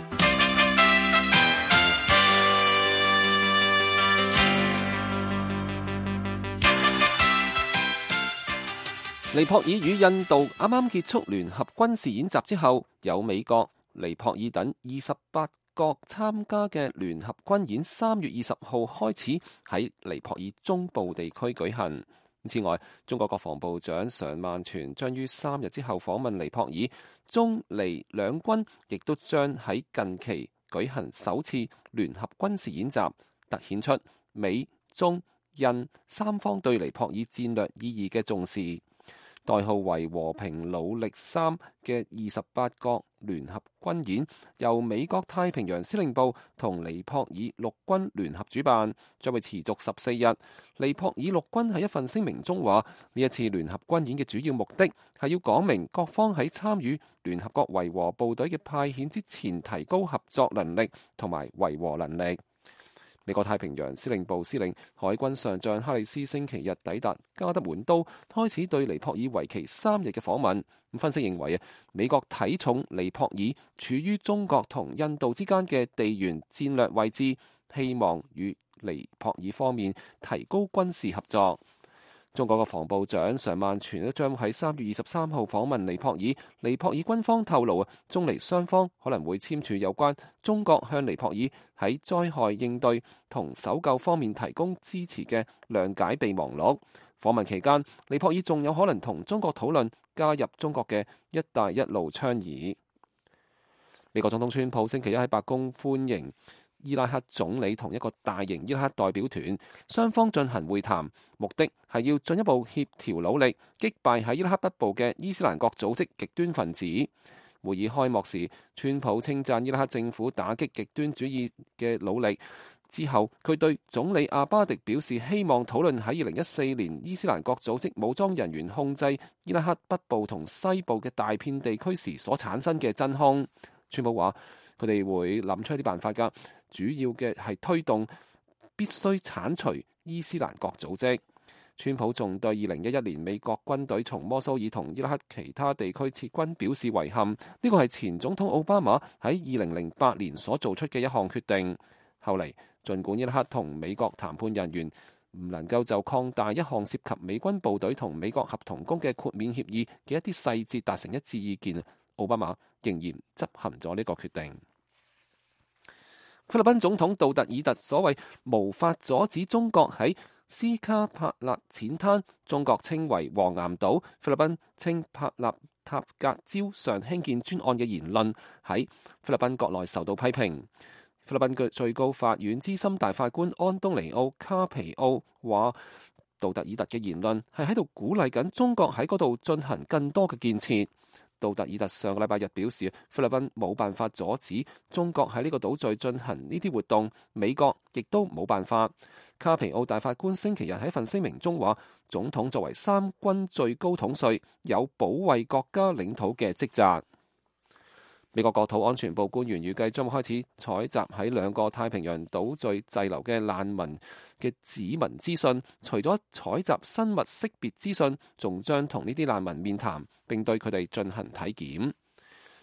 尼泊爾與印度啱啱結束聯合軍事演習之後，有美國、尼泊爾等二十八國參加嘅聯合軍演，三月二十號開始喺尼泊爾中部地區舉行。此外，中國國防部長常萬全將於三日之後訪問尼泊爾，中尼兩軍亦都將喺近期舉行首次聯合軍事演習，凸顯出美、中、印三方對尼泊爾戰略意義嘅重視。代號為和平努力三嘅二十八國聯合軍演，由美國太平洋司令部同尼泊爾陸軍聯合主辦，將會持續十四日。尼泊爾陸軍喺一份聲明中話，呢一次聯合軍演嘅主要目的係要講明各方喺參與聯合國維和部隊嘅派遣之前，提高合作能力同埋維和能力。美國太平洋司令部司令海軍上將哈里斯星期日抵達加德滿都，開始對尼泊爾為期三日嘅訪問。咁分析認為啊，美國睇重尼泊爾處於中國同印度之間嘅地緣戰略位置，希望與尼泊爾方面提高軍事合作。中國國防部長常萬全將喺三月二十三號訪問尼泊爾。尼泊爾軍方透露啊，中尼雙方可能會簽署有關中國向尼泊爾喺災害應對同搜救方面提供支持嘅諒解備忘錄。訪問期間，尼泊爾仲有可能同中國討論加入中國嘅「一帶一路」倡議。美國總統川普星期一喺白宮歡迎伊拉克總理同一個大型伊拉克代表團，雙方進行會談，目的係要進一步協調努力擊敗喺伊拉克北部嘅伊斯蘭國組織極端分子。會議開幕時，川普稱讚伊拉克政府打擊極端主義嘅努力。之後，佢對總理阿巴迪表示希望討論喺二零一四年伊斯蘭國組織武裝人員控制伊拉克北部同西部嘅大片地區時所產生嘅真空。川普話佢哋會諗出一啲辦法㗎，主要嘅係推動必須剷除伊斯蘭國組織。川普仲對二零一一年美國軍隊從摩蘇爾同伊拉克其他地區撤軍表示遺憾，呢個係前總統奧巴馬喺二零零八年所做出嘅一項決定。後嚟，儘管伊拉克同美國談判人員唔能夠就擴大一項涉及美軍部隊同美國合同工嘅豁免協議嘅一啲細節達成一致意見，奧巴馬仍然執行咗呢個決定。菲律賓總統杜特爾特所謂無法阻止中國喺斯卡帕勒淺灘，中國稱為黃岩島，菲律賓稱帕納塔格礁上興建專案嘅言論喺菲律賓國內受到批評。菲律賓嘅最高法院資深大法官安東尼奧卡皮奧話，杜特爾特嘅言論係喺度鼓勵緊中國喺嗰度進行更多嘅建設。杜特爾特上個禮拜日表示，菲律賓冇辦法阻止中國喺呢個島嶼進行呢啲活動，美國亦都冇辦法。卡皮奧大法官星期日喺份聲明中話，總統作為三軍最高統帥，有保衛國家領土嘅職責。美國國土安全部官員預計將會開始採集喺兩個太平洋島嶼滯留嘅難民嘅指紋資訊，除咗採集生物識別資訊，仲將同呢啲難民面談，並對佢哋進行體檢。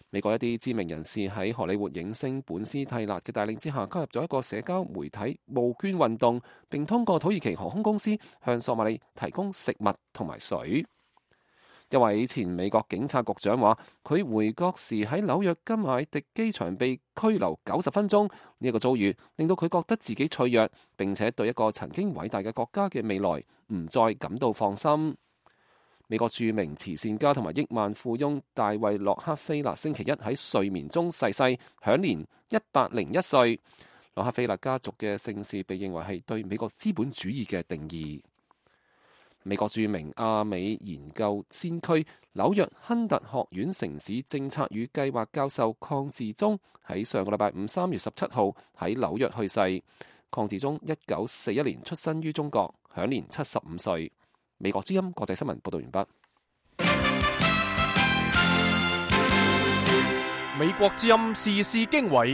美國一啲知名人士喺荷里活影星本斯蒂勒嘅帶領之下，加入咗一個社交媒體募捐運動，並通過土耳其航空公司向索馬里提供食物同埋水。一位前美國警察局長話，佢回國時喺紐約金艾迪機場被拘留九十分鐘，呢、這、一個遭遇令到佢覺得自己脆弱，並且對一個曾經偉大嘅國家嘅未來唔再感到放心。美國著名慈善家同埋億萬富翁大衛洛克菲勒星期一喺睡眠中逝世，享年一百零一歲。洛克菲勒家族嘅姓氏被認為係對美國資本主義嘅定義。美國著名亞美研究先驅紐約亨特學院城市政策與計劃教授鄺志忠喺上個禮拜五三月十七號喺紐約去世。鄺志忠一九四一年出生於中國，享年七十五歲。美國之音國際新聞報道完畢。 美國之音時事經緯，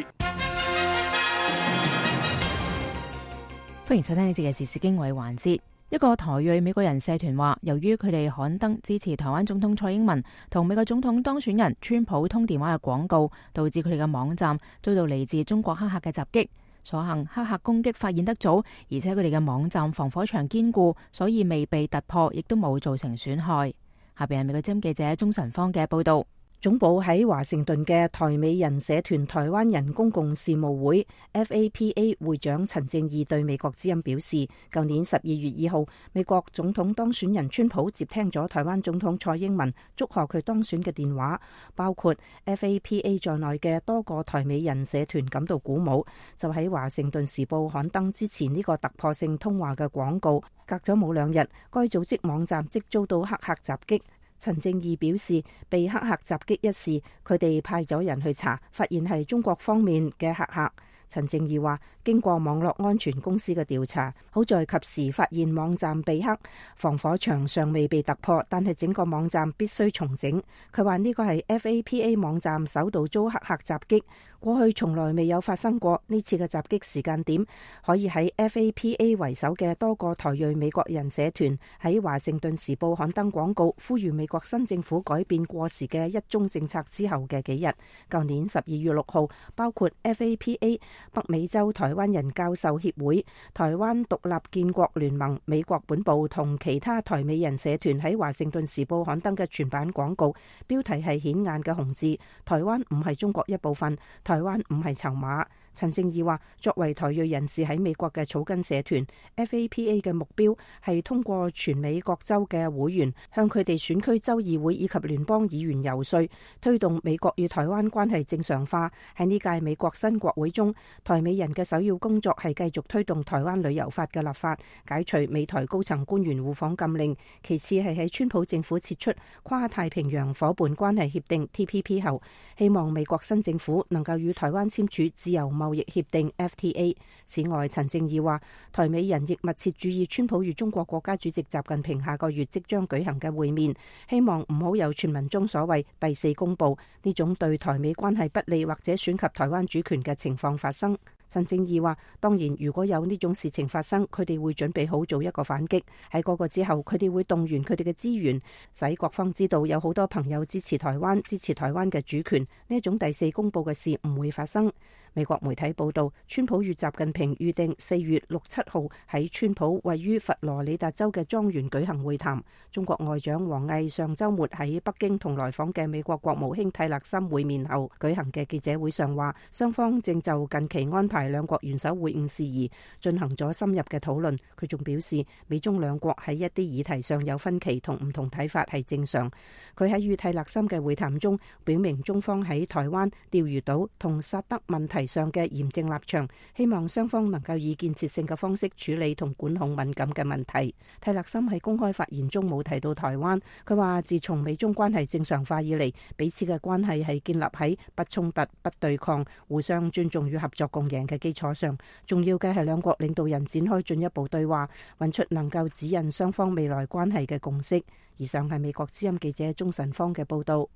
歡迎收聽呢節嘅時事經緯環節。一個台裔美國人社團話，由於佢哋刊登支持台灣總統蔡英文同美國總統當選人川普通電話嘅廣告，導致佢哋嘅網站遭到嚟自中國黑客嘅襲擊。所幸黑客攻擊發現得早，而且佢哋嘅網站防火牆堅固，所以未被突破，亦都冇造成損害。下邊係美國之音記者鍾晨芳嘅報道。 總部喺華盛頓嘅台美人社團台灣人公共事務會 F A P A 會長陳正義對美國之音表示，舊年十二月二號，美國總統當選人川普接聽咗台灣總統蔡英文祝賀佢當選嘅電話，包括 F A P A 在內嘅多個台美人社團感到鼓舞，就喺華盛頓時報刊登之前呢個突破性通話嘅廣告。隔咗冇兩日，該組織網站即遭到黑客襲擊。陳正義表示，被黑客襲擊一事，佢哋派咗人去查，發現係中國方面嘅黑客。陳正義話，經過網絡安全公司嘅調查，好在及時發現網站被黑，防火牆尚未被突破，但係整個網站必須重整。佢話呢個係 F A P A 網站首度遭黑客襲擊，過去從來未有發生過。呢次嘅襲擊時間點可以喺 F A P A 為首嘅多個台裔美國人社團喺華盛頓時報刊登廣告，呼籲美國新政府改變過時嘅一中政策之後嘅幾日。舊年十二月六號，包括 F A P A、北美洲台灣人教授協會、台灣獨立建國聯盟、美國本部同其他台美人社團喺華盛頓時報刊登嘅全版廣告，標題係顯眼嘅紅字：台灣唔係中國一部分，台灣唔係籌碼。陳正義話，作為台裔人士喺美國嘅草根社團 F A P A 嘅目標係通過全美各州嘅會員向佢哋選區州議會以及聯邦議員游說，推動美國與台灣關係正常化。喺呢屆美國新國會中，台美人嘅首要工作係繼續推動台灣旅遊法嘅立法，解除美台高層官員互訪禁令。其次係喺川普政府撤出跨太平洋夥伴關係協定 T P P 後，希望美國新政府能夠與台灣簽署自由貿易協定 F T A。 此外，陳正義話，台美人亦密切注意川普與中國國家主席習近平下個月即將舉行嘅會面，希望唔好有傳聞中所謂第四公佈呢種對台美關係不利或者損及台灣主權嘅情況發生。陳正義話，當然如果有呢種事情發生，佢哋會準備好做一個反擊。喺嗰個之後，佢哋會動員佢哋嘅資源，使各方知道有好多朋友支持台灣，支持台灣嘅主權。呢一種第四公佈嘅事唔會發生。美國媒體報道，川普與習近平預定四月六七號喺川普位於佛羅里達州嘅莊園舉行會談。中國外長王毅上週末喺北京同來訪嘅美國國務卿蒂勒森會面後舉行嘅記者會上話，雙方正就近期安排兩國元首會晤事宜進行咗深入嘅討論。佢仲表示，美中兩國喺一啲議題上有分歧同唔同睇法係正常。佢喺與蒂勒森嘅會談中表明，中方喺台灣、釣魚島同薩德問題上嘅嚴正立場，希望雙方能夠以建設性嘅方式處理同管控敏感嘅問題。蒂勒森喺公開發言中冇提到台灣，佢話自從美中關係正常化以嚟，彼此嘅關係係建立喺不衝突、不對抗、互相尊重與合作共贏嘅基礎上。重要嘅係兩國領導人展開進一步對話，揾出能夠指引雙方未來關係嘅共識。以上係美國之音記者鍾晨芳嘅報道。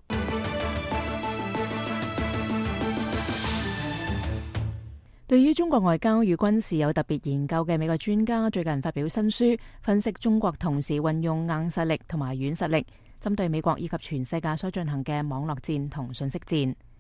對於中國外交與軍事有特別研究嘅美國專家最近發表新書，分析中國同時運用硬實力同埋軟實力，針對美國以及全世界所進行嘅網絡戰同信息戰。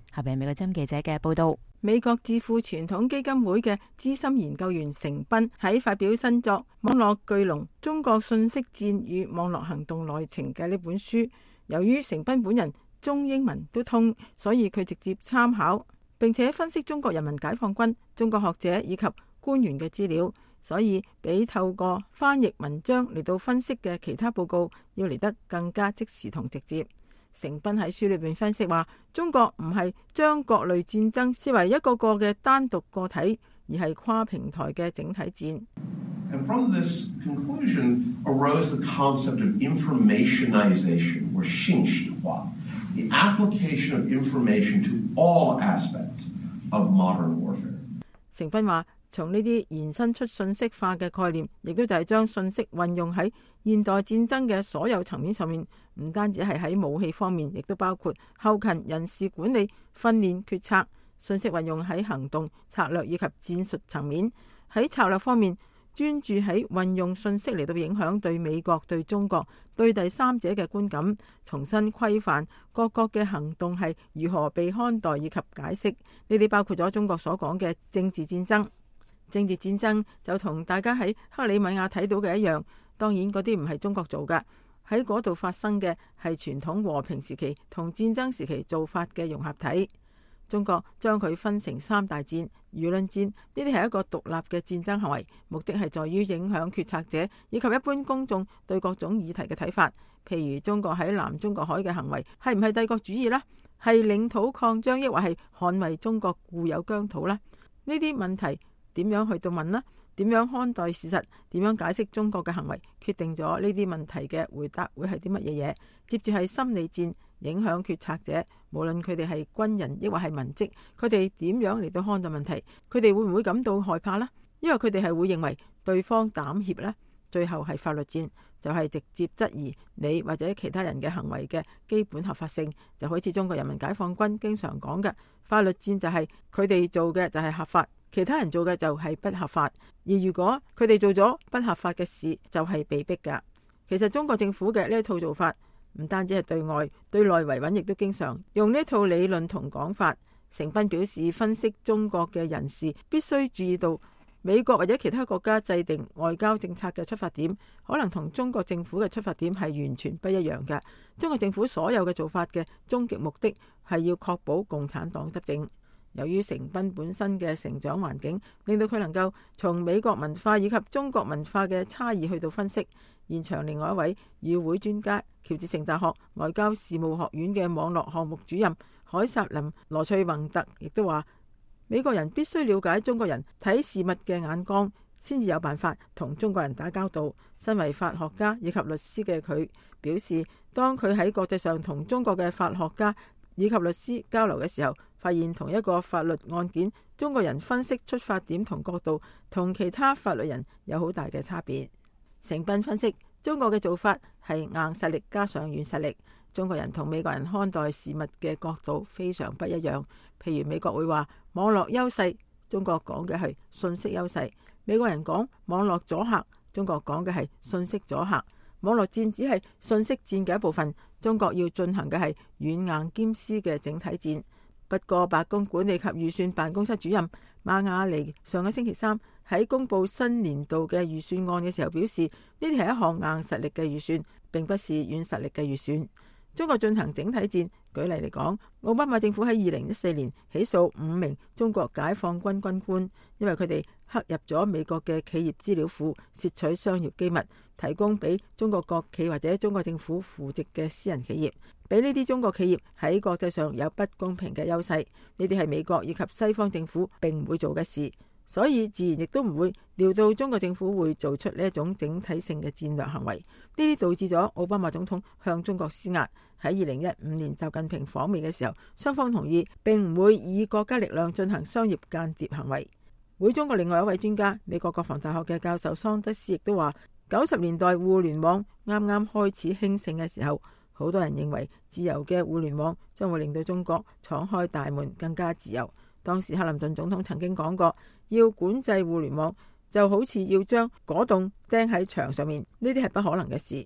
下邊美國之音記者嘅報道。 美國智庫傳統基金會嘅資深研究員成斌喺發表新作《網絡巨龍：中國信息戰與網絡行動內情》嘅呢本書。由於成斌本人中英文都通，所以佢直接參考並且分析中國人民解放軍、中國學者以及官員嘅資料，所以比透過翻譯文章嚟到分析嘅其他報告要嚟得更加即時同直接。成斌喺書裏邊分析話，中國唔係將各類戰爭視為一個個嘅單獨個體，而係跨平台嘅整體戰。 And from this conclusion arose the concept of informationization, or 信息化, the application of information to all aspects of modern warfare. 成斌話，從呢啲延伸出信息化嘅概念，亦都就係將信息運用喺現代戰爭嘅所有層面上面，唔單止係喺武器方面，亦都包括後勤、人事管理、訓練、決策。信息運用喺行動、策略以及戰術層面。喺策略方面，專注喺運用信息嚟到影響對美國、對中國、對第三者嘅觀感，重新規範各國嘅行動係如何被看待以及解釋。呢啲包括咗中國所講嘅政治戰爭。政治戰爭就同大家喺克里米亞睇到嘅一樣，當然嗰啲唔係中國做㗎，喺嗰度發生嘅係傳統和平時期同戰爭時期做法嘅融合體。中國將佢分成三大戰、輿論戰，呢啲係一個獨立嘅戰爭行為，目的係在於影響決策者以及一般公眾對各種議題嘅睇法。譬如中國喺南中國海嘅行為係唔係帝國主義呢？係領土擴張，抑或係捍衛中國固有疆土呢？呢啲問題點樣去到問呢？點樣看待事實？點樣解釋中國嘅行為？決定咗呢啲問題嘅回答會係啲乜嘢嘢？接住係心理戰，影響決策者，無論佢哋係軍人抑或係文職，佢哋點樣嚟到看待問題？佢哋會唔會感到害怕呢？因為佢哋係會認為對方膽怯呢？最後係法律戰，就係直接質疑你或者其他人嘅行為嘅基本合法性，就好似中國人民解放軍經常講嘅，法律戰就係佢哋做嘅就係合法，其他人做嘅就係不合法，而如果佢哋做咗不合法嘅事，就係被逼噶。其實中國政府嘅呢一套做法，唔單止係對外，對內維穩亦都經常用呢套理論同講法。成斌表示，分析中國嘅人士必須注意到，美國或者其他國家制定外交政策嘅出發點，可能同中國政府嘅出發點係完全不一樣嘅。中國政府所有嘅做法嘅終極目的係要確保共產黨執政。由於成斌本身嘅成長環境，令到佢能夠從美國文化以及中國文化嘅差異去到分析。現場另外一位與會專家，喬治城大學外交事務學院嘅網絡項目主任凱薩琳羅翠宏特亦都話，美國人必須了解中國人睇事物嘅眼光，先至有辦法同中國人打交道。身為法學家以及律師嘅佢表示，當佢喺國際上同中國嘅法學家以及律師交流嘅時候，發現同一個法律案件，中國人分析出發點同角度同其他法律人有好大嘅差別。成斌分析，中國嘅做法係硬實力加上軟實力。中國人同美國人看待事物嘅角度非常不一樣。譬如美國會話網絡優勢，中國講嘅係信息優勢；美國人講網絡阻嚇，中國講嘅係信息阻嚇。網絡戰只係信息戰嘅一部分，中國要進行嘅係軟硬兼施嘅整體戰。不過，白宮管理及預算辦公室主任馬雅尼上個星期三喺公布新年度嘅預算案嘅時候表示，呢啲係一項硬實力嘅預算，並不是軟實力嘅預算。中國進行整體戰，舉例嚟講，奧巴馬政府喺二零一四年起訴五名中國解放軍軍官，因為佢哋黑入咗美國嘅企業資料庫，竊取商業機密，提供俾中國國企或者中國政府扶植嘅私人企業，俾呢啲中國企業喺國際上有不公平嘅優勢。呢啲係美國以及西方政府並唔會做嘅事，所以自然亦都唔會料到中國政府會做出呢一種整體性嘅戰略行為。呢啲導致咗奧巴馬總統向中國施壓。喺二零一五年習近平訪美嘅時候，雙方同意並唔會以國家力量進行商業間諜行為。會中國另外一位專家，美國國防大學嘅教授桑德斯亦都話，九十年代互聯網啱啱開始興盛嘅時候，好多人認為自由嘅互聯網將會令到中國敞開大門，更加自由。當時克林頓總統曾經講過，要管制互聯網就好似要將果凍釘喺牆上面，呢啲係不可能嘅事。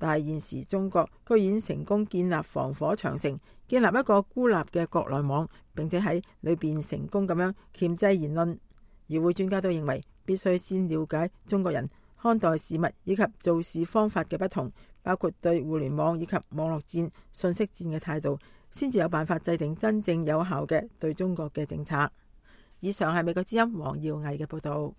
但係現時中國居然成功建立防火長城，建立一個孤立嘅國內網，並且喺裏邊成功咁樣鉗制言論。與會專家都認為，必須先了解中國人看待事物以及做事方法嘅不同，包括對互聯網以及網絡戰、信息戰嘅態度，先至有辦法制定真正有效嘅對中國嘅政策。以上係美國之音黃耀毅嘅報道。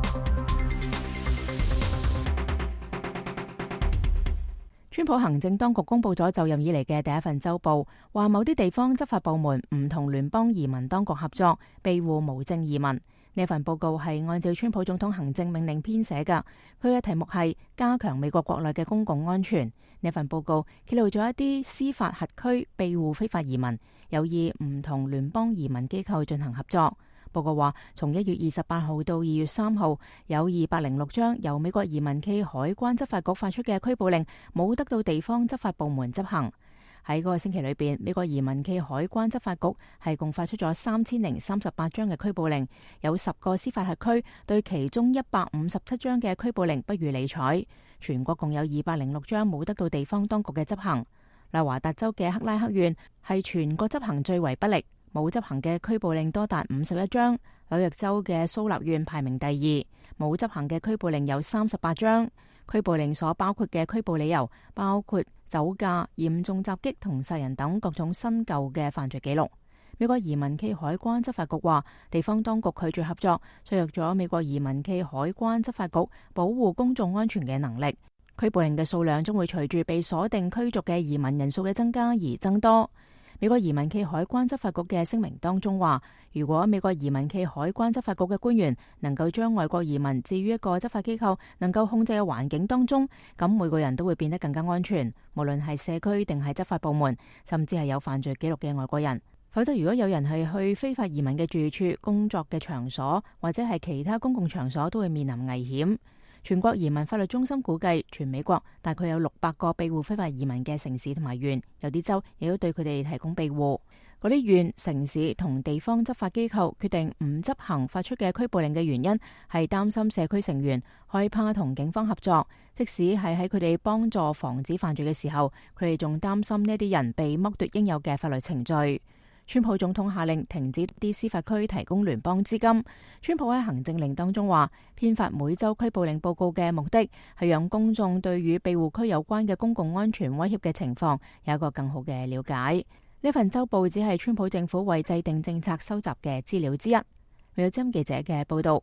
川普行政當局公布咗就任以嚟嘅第一份週報，話某啲地方執法部門唔同聯邦移民當局合作，庇護無證移民。呢份報告係按照川普總統行政命令編寫㗎，佢嘅題目係加強美國國內嘅公共安全。呢份報告揭露咗一啲司法轄區庇護非法移民，有意唔同聯邦移民機構進行合作。報告話，從一月二十八號到二月三號，有二百零六張由美國移民暨海關執法局發出嘅拘捕令冇得到地方執法部門執行。喺嗰個星期裏邊，美國移民暨海關執法局係共發出咗三千零三十八張嘅拘捕令，有十個司法轄區對其中一百五十七張嘅拘捕令不予理睬。全國共有二百零六張冇得到地方當局嘅執行。內華達州嘅克拉克縣係全國執行最為不力，冇執行嘅拘捕令多達五十一張。紐約州嘅蘇立縣排名第二，冇執行嘅拘捕令有三十八張。拘捕令所包括嘅拘捕理由包括酒駕、嚴重襲擊同殺人等各種新舊嘅犯罪記錄。美國移民暨海關執法局話，地方當局拒絕合作，削弱咗美國移民暨海關執法局保護公眾安全嘅能力。拘捕令嘅數量將會隨住被鎖定驅逐嘅移民人數嘅增加而增多。美國移民暨海關執法局嘅聲明當中話，如果美國移民暨海關執法局嘅官員能夠將外國移民置於一個執法機構能夠控制嘅環境當中，咁每個人都會變得更加安全，無論係社區定係執法部門，甚至係有犯罪記錄嘅外國人。否則，如果有人係去非法移民嘅住處、工作嘅場所或者係其他公共場所，都會面臨危險。全國移民法律中心估計，全美國大概有六百個庇護非法移民嘅城市同埋縣，有啲州亦都對佢哋提供庇護。嗰啲縣、城市同地方執法機構決定唔執行發出嘅拘捕令嘅原因，係擔心社區成員害怕同警方合作，即使係喺佢哋幫助防止犯罪嘅時候，佢哋仲擔心呢啲人被剝奪應有嘅法律程序。川普總統下令停止啲司法區提供聯邦資金。川普喺行政令當中話，編發每週拘捕令報告嘅目的係讓公眾對與庇護區有關嘅公共安全威脅嘅情況有一個更好嘅了解。呢份週報只係川普政府為制定政策收集嘅資料之一。美國之音記者嘅報道。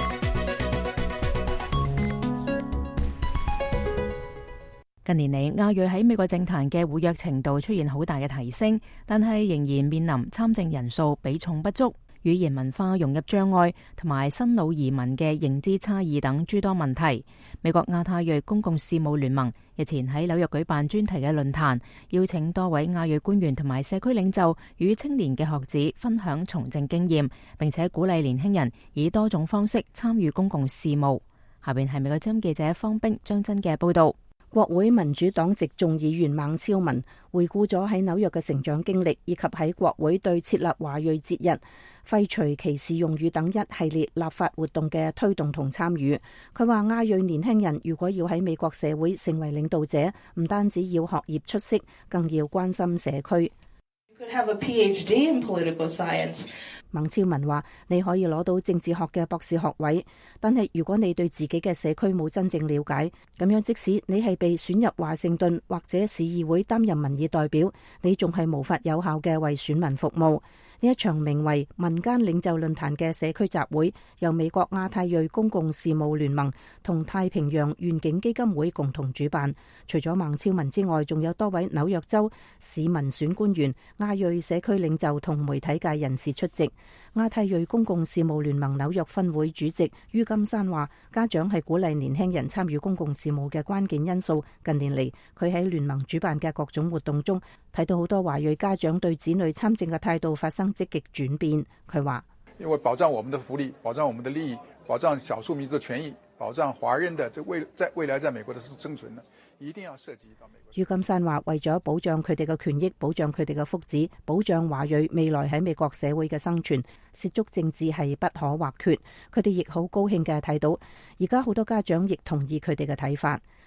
近年嚟，亞裔喺美國政壇嘅活躍程度出現好大嘅提升，但係仍然面臨參政人數比重不足、語言文化融入障礙同埋新老移民嘅認知差異等諸多問題。美國亞太裔公共事務聯盟日前喺紐約舉辦專題嘅論壇，邀請多位亞裔官員同埋社區領袖與青年嘅學子分享從政經驗，並且鼓勵年輕人以多種方式參與公共事務。下邊係美國之音記者方冰、張真嘅報道。 國會民主黨籍眾議員孟超文回顧咗喺紐約嘅成長經歷，以及喺國會對設立華裔節日、廢除歧視用語等一系列立法活動嘅推動同參與。佢話亞裔年輕人如果要喺美國社會成為領導者，唔單止要學業出色，更要關心社區。 You could have a PhD in political science. 孟超文話：你可以攞到政治學嘅博士學位，但係如果你對自己嘅社區冇真正了解，咁樣即使你係被選入華盛頓或者市議會擔任民意代表，你仲係無法有效嘅為選民服務。呢一場名為民間領袖論壇嘅社區集會，由美國亞太裔公共事務聯盟同太平洋願景基金會共同主辦。除咗孟超文之外，仲有多位紐約州市民選官員、亞裔社區領袖同媒體界人士出席。亞太裔公共事務聯盟紐約分會主席于金山話：家長係鼓勵年輕人參與公共事務嘅關鍵因素。近年嚟，佢喺聯盟主辦嘅各種活動中，睇到好多華裔家長對子女參政嘅態度發生積極轉變。佢話： 因為保障我們的福利，保障我們的利益，保障少數民族的權益，保障華人的這未在未來在美國的生存呢，一定要涉及到美國。于金山話：為咗保障佢哋嘅權益，保障佢哋嘅福祉，保障華裔未來喺美國社會嘅生存，涉足政治係不可或缺。佢哋亦好高興嘅睇到，而家好多家長亦同意佢哋嘅睇法。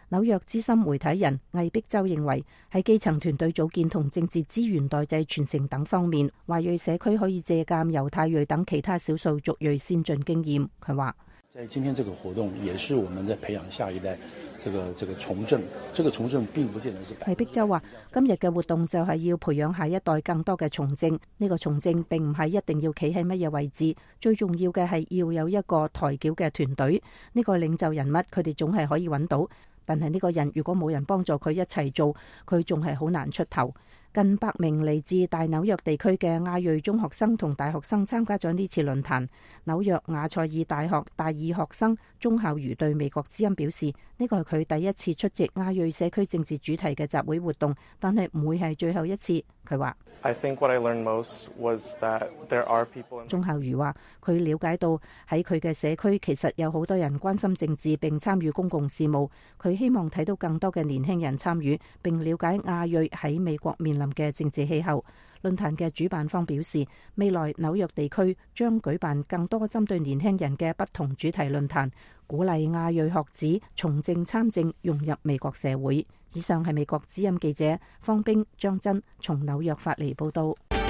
紐約資深媒體人魏碧洲認為，喺基層團隊組建同政治資源代際傳承等方面，華裔社區可以借鑑猶太裔等其他少數族裔先進經驗。佢話： 在今天這個活動，也是我們在培養下一代，這個這個從政，這個從政並不見得是。 魏碧洲話：今日嘅活動就係要培養下一代更多嘅從政。呢個從政並唔係一定要企喺乜嘢位置，最重要嘅係要有一個抬轎嘅團隊。呢個領袖人物，佢哋總係可以揾到。但係呢個人如果冇人幫助佢一齊做，佢仲係好難出頭。近百名嚟自大紐約地區嘅亞裔中學生同大學生參加咗呢次論壇。紐約亞塞爾大學大二學生鐘孝瑜對美國之音表示，呢個係佢第一次出席亞裔社區政治主題嘅集會活動，但係唔會係最後一次。佢話： I think what I learned most was that there are people。 鐘孝瑜話：佢了解到喺佢嘅社區其實有好多人關心政治並參與公共事務。佢希望睇到更多嘅年輕人參與並了解亞裔喺美國面臨嘅政治氣候。論壇嘅主辦方表示，未來紐約地區將舉辦更多針對年輕人嘅不同主題論壇，鼓勵亞裔學子從政參政，融入美國社會。以上係美國之音記者方冰、張真從紐約發嚟報道。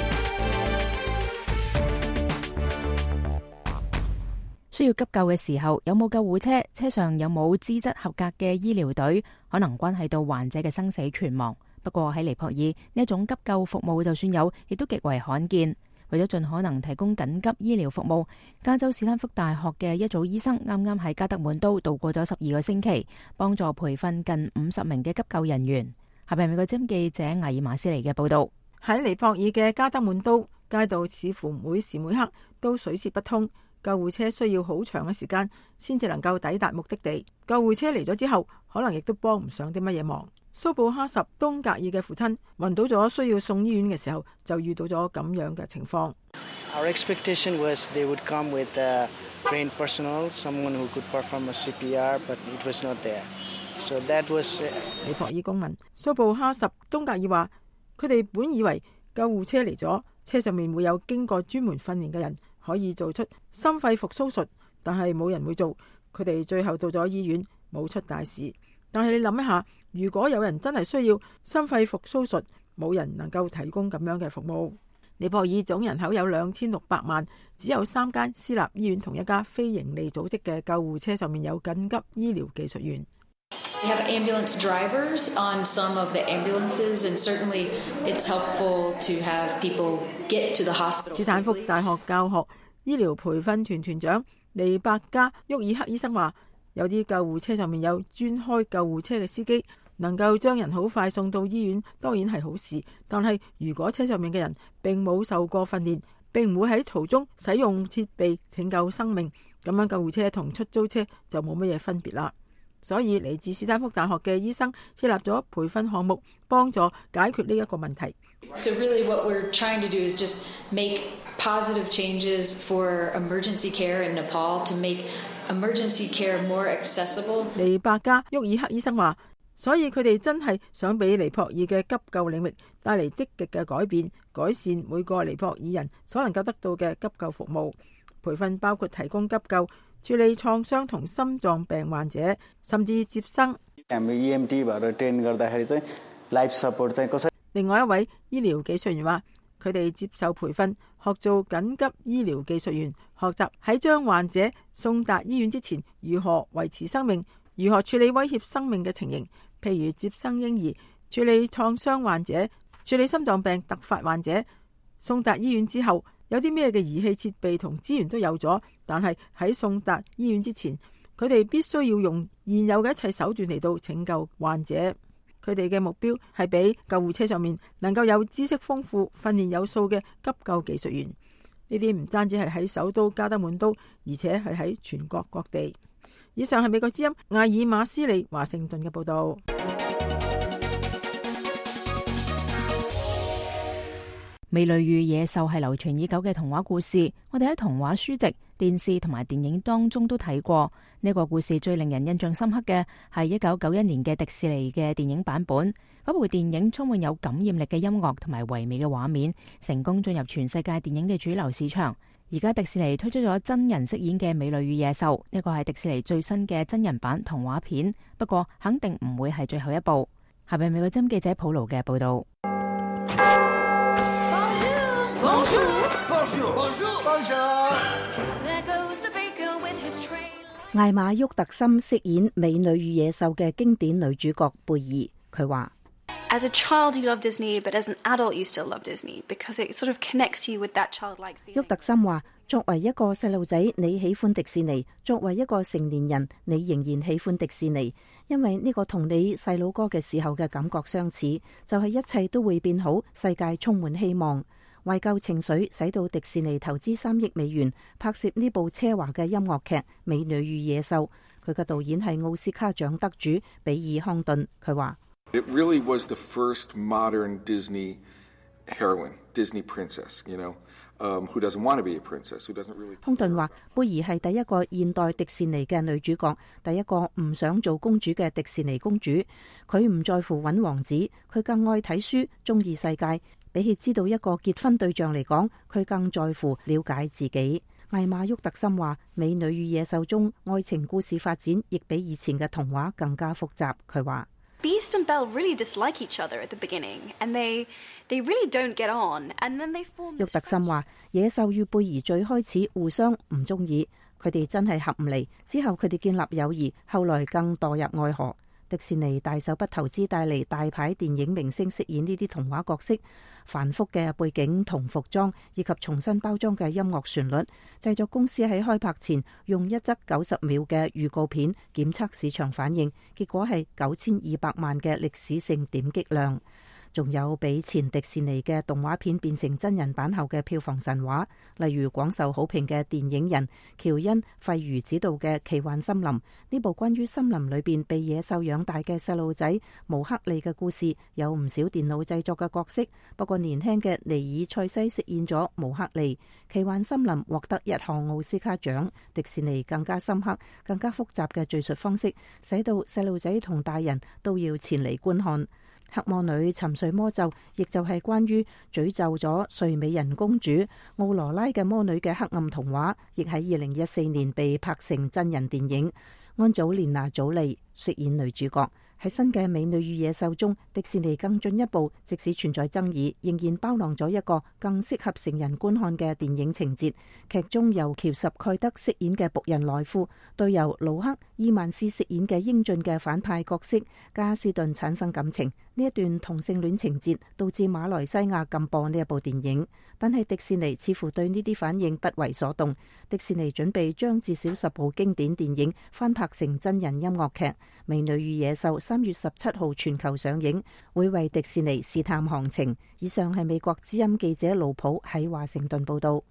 需要急救嘅時候，有冇救護車？車上有冇資質合格嘅醫療隊？可能關係到患者嘅生死存亡。不過喺尼泊爾，呢一種急救服務就算有，亦都極為罕見。為咗盡可能提供緊急醫療服務，加州史丹福大學嘅一組醫生啱啱喺加德滿都度過咗十二個星期，幫助培訓近五十名嘅急救人員。下邊美國之音記者艾爾馬斯尼嘅報道。 喺尼泊爾嘅加德滿都街道似乎每時每刻都水泄不通，救護車需要好長嘅時間先至能夠抵達目的地。救護車嚟咗之後，可能亦都幫唔上啲乜嘢忙。蘇布哈什東格爾嘅父親暈倒咗，需要送醫院嘅時候，就遇到咗咁樣嘅情況。 Our expectation was they would come with uh, trained personnel, someone who could perform a C P R, but it was not there. So that was. 尼泊爾公民蘇布哈什東格爾話：佢哋本以為救護車嚟咗，車上面會有經過專門訓練嘅人可以做出心肺復甦術，但係冇人會做。佢哋最後到咗醫院，冇出大事。但係你諗一下，如果有人真係需要心肺復甦術，冇人能夠提供咁樣嘅服務。尼泊爾總人口有兩千六百萬，只有三間私立醫院同一家非營利組織嘅救護車上面有緊急醫療技術員。 We have ambulance drivers on some of the ambulances, and certainly it's helpful to have people get to the hospital. 斯坦福大學教學醫療培訓團團長尼伯加沃爾克醫生話：有啲救護車上面有專開救護車嘅司機，能夠將人好快送到醫院，當然係好事。但係如果車上面嘅人並冇受過訓練，並唔會喺途中使用設備拯救生命，咁樣救護車同出租車就冇乜嘢分別啦。所以嚟自斯坦福大學嘅醫生設立咗培訓項目，幫助解決呢一個問題。 So really what we're trying to do is just make positive changes for emergency care in Nepal to make emergency care more accessible. 尼伯加沃爾克醫生話，所以佢哋真係想俾尼泊爾嘅急救領域帶嚟積極嘅改變，改善每個尼泊爾人所能夠得到嘅急救服務。培訓包括提供急救、處理創傷同心臟病患者，甚至接生。另外一位醫療技術員話，佢哋接受培訓，學做緊急醫療技術員，學習喺將患者送達醫院之前，如何維持生命，如何處理威脅生命嘅情形，譬如接生嬰兒、處理創傷患者、處理心臟病突發患者。送達醫院之後，有啲咩嘅儀器設備同資源都有咗，但係喺送達醫院之前，佢哋必須要用現有嘅一切手段嚟到拯救患者。佢哋嘅目標係俾救護車上面能夠有知識豐富、訓練有素嘅急救技術員。呢啲唔單止係喺首都加德滿都，而且係喺全國各地。以上係美國之音艾爾馬斯利華盛頓嘅報道。 美女與野獸係流傳已久嘅童話故事，我哋喺童話書籍、電視同埋電影當中都睇過。呢個故事最令人印象深刻嘅係一九九一年嘅迪士尼嘅電影版本。嗰部電影充滿有感染力嘅音樂同埋唯美嘅畫面，成功進入全世界電影嘅主流市場。而家迪士尼推出咗真人飾演嘅《美女與野獸》，呢個係迪士尼最新嘅真人版童話片， 不過肯定唔會係最後一步。下邊美國之音記者普勞嘅報導。 艾瑪沃特森飾演《美女與野獸》嘅經典女主角貝兒，佢話 ：As a child, you love Disney, but as an adult, you still love Disney because it sort of connects you with that childlike feeling. 沃特森話：作為一個細路仔，你喜歡迪士尼；作為一個成年人，你仍然喜歡迪士尼，因為呢個同你細佬哥嘅時候嘅感覺相似，就係一切都會變好，世界充滿希望。懷舊情緒使到迪士尼投資三億美元拍攝呢部奢華嘅音樂劇《美女與野獸》。佢嘅導演係奧斯卡獎得主比爾康頓。佢話 ：It really was the first modern Disney heroine, Disney princess, you know, um, who doesn't want to be a princess, who doesn't really. 康頓話：貝兒係第一個現代迪士尼嘅女主角，第一個唔想做公主嘅迪士尼公主。佢唔在乎揾王子，佢更愛睇書，中意世界。比起知道一個結婚對象嚟講，佢更在乎了解自己。艾瑪沃特森話：《美女與野獸》中愛情故事發展亦比以前嘅童話更加複雜。佢話 Beast and Belle really dislike each other at the beginning, and they they really don't get on, and then they form. 沃特森話：野獸與貝兒最開始互相唔中意，佢哋真係合唔嚟。之後佢哋建立友誼，後來更墮入愛河。迪士尼大手筆投資帶嚟大牌電影明星飾演呢啲童話角色，繁複嘅背景同服裝以及重新包裝嘅音樂旋律。製作公司喺開拍前用一則九十秒嘅預告片檢測市場反應，結果係九千二百萬嘅歷史性點擊量。仲有比前迪士尼嘅動畫片變成真人版後嘅票房神話，例如廣受好評嘅電影人喬恩費如指導嘅《奇幻森林》。呢部關於森林裏邊被野獸養大嘅細路仔毛克利嘅故事，有唔少電腦製作嘅角色，不過年輕嘅尼爾塞西飾演咗毛克利。《奇幻森林》獲得一項奧斯卡獎。迪士尼更加深刻、更加複雜嘅敘述方式，使到細路仔同大人都要前嚟觀看。黑魔女沉睡魔咒，亦就係關於詛咒咗睡美人公主奧羅拉嘅魔女嘅黑暗童話，亦喺二零一四年被拍成真人電影。安祖蓮娜·祖莉飾演女主角。喺新嘅《美女與野獸》中，迪士尼更進一步，即使存在爭議，仍然包囊咗一個更適合成人觀看嘅電影情節。劇中由喬什蓋德飾演嘅僕人萊夫，對由盧克·伊曼斯飾演嘅英俊嘅反派角色加斯頓產生感情。呢一段同性戀情節導致馬來西亞禁播呢一部電影，但係迪士尼似乎對呢啲反應不為所動。迪士尼準備將至少十部經典電影翻拍成真人音樂劇。《美女與野獸》三月十七號全球上映，會為迪士尼試探行情。以上係美國之音記者盧普喺華盛頓報道。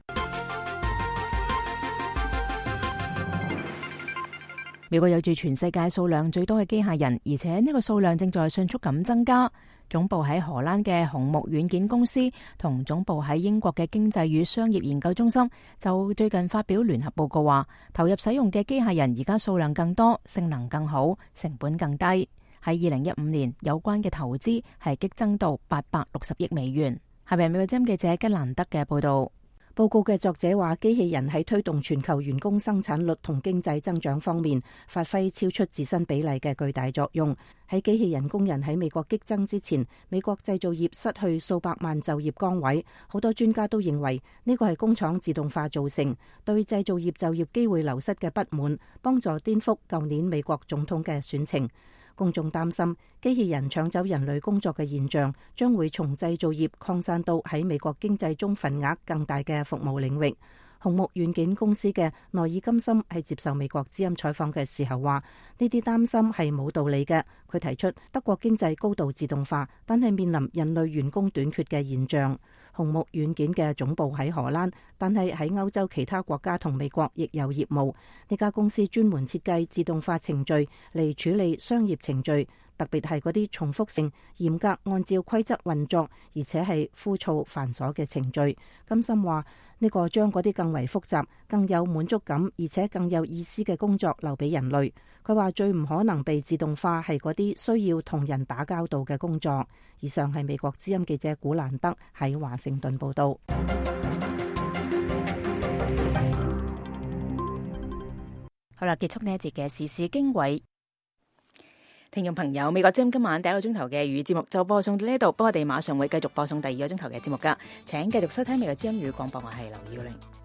美國有住全世界數量最多嘅機械人，而且呢個數量正在迅速咁增加。總部喺荷蘭嘅紅木軟件公司同總部喺英國嘅經濟與商業研究中心就最近發表聯合報告話，投入使用嘅機械人而家數量更多，性能更好，成本更低。喺二零一五年，有關嘅投資係激增到八百六十億美元。下邊美國之音記者吉蘭德嘅報道。 報告嘅作者話，機器人喺推動全球員工生產率同經濟增長方面發揮超出自身比例嘅巨大作用。喺機器人工人喺美國激增之前，美國製造業失去數百萬就業崗位。好多專家都認為呢個係工廠自動化造成，對製造業就業機會流失嘅不滿，幫助顛覆舊年美國總統嘅選情。公眾擔心機器人搶走人類工作嘅現象將會從製造業擴散到喺美國經濟中份額更大嘅服務領域。紅木軟件公司嘅內爾金森喺接受美國之音採訪嘅時候話，呢啲擔心係冇道理嘅。佢提出德國經濟高度自動化，但係面臨人類員工短缺嘅現象。紅木軟件嘅總部喺荷蘭，但係喺歐洲其他國家同美國亦有業務。呢家公司專門設計自動化程序嚟處理商業程序，特別係嗰啲重複性、嚴格按照規則運作，而且係枯燥繁瑣嘅程序。金森話呢個將嗰啲更為複雜、更有滿足感，而且更有意思嘅工作留俾人類。佢話最唔可能被自動化係嗰啲需要同人打交道嘅工作。以上係美國之音記者古蘭德喺華盛頓報道。 好啦，結束呢一節嘅時事經緯。 聽眾朋友，美國之音今晚第一個鐘頭嘅粵語節目就播送到呢度，不過我哋馬上會繼續播送第二個鐘頭嘅節目噶，請繼續收聽美國之音粵語廣播，我係劉耀玲。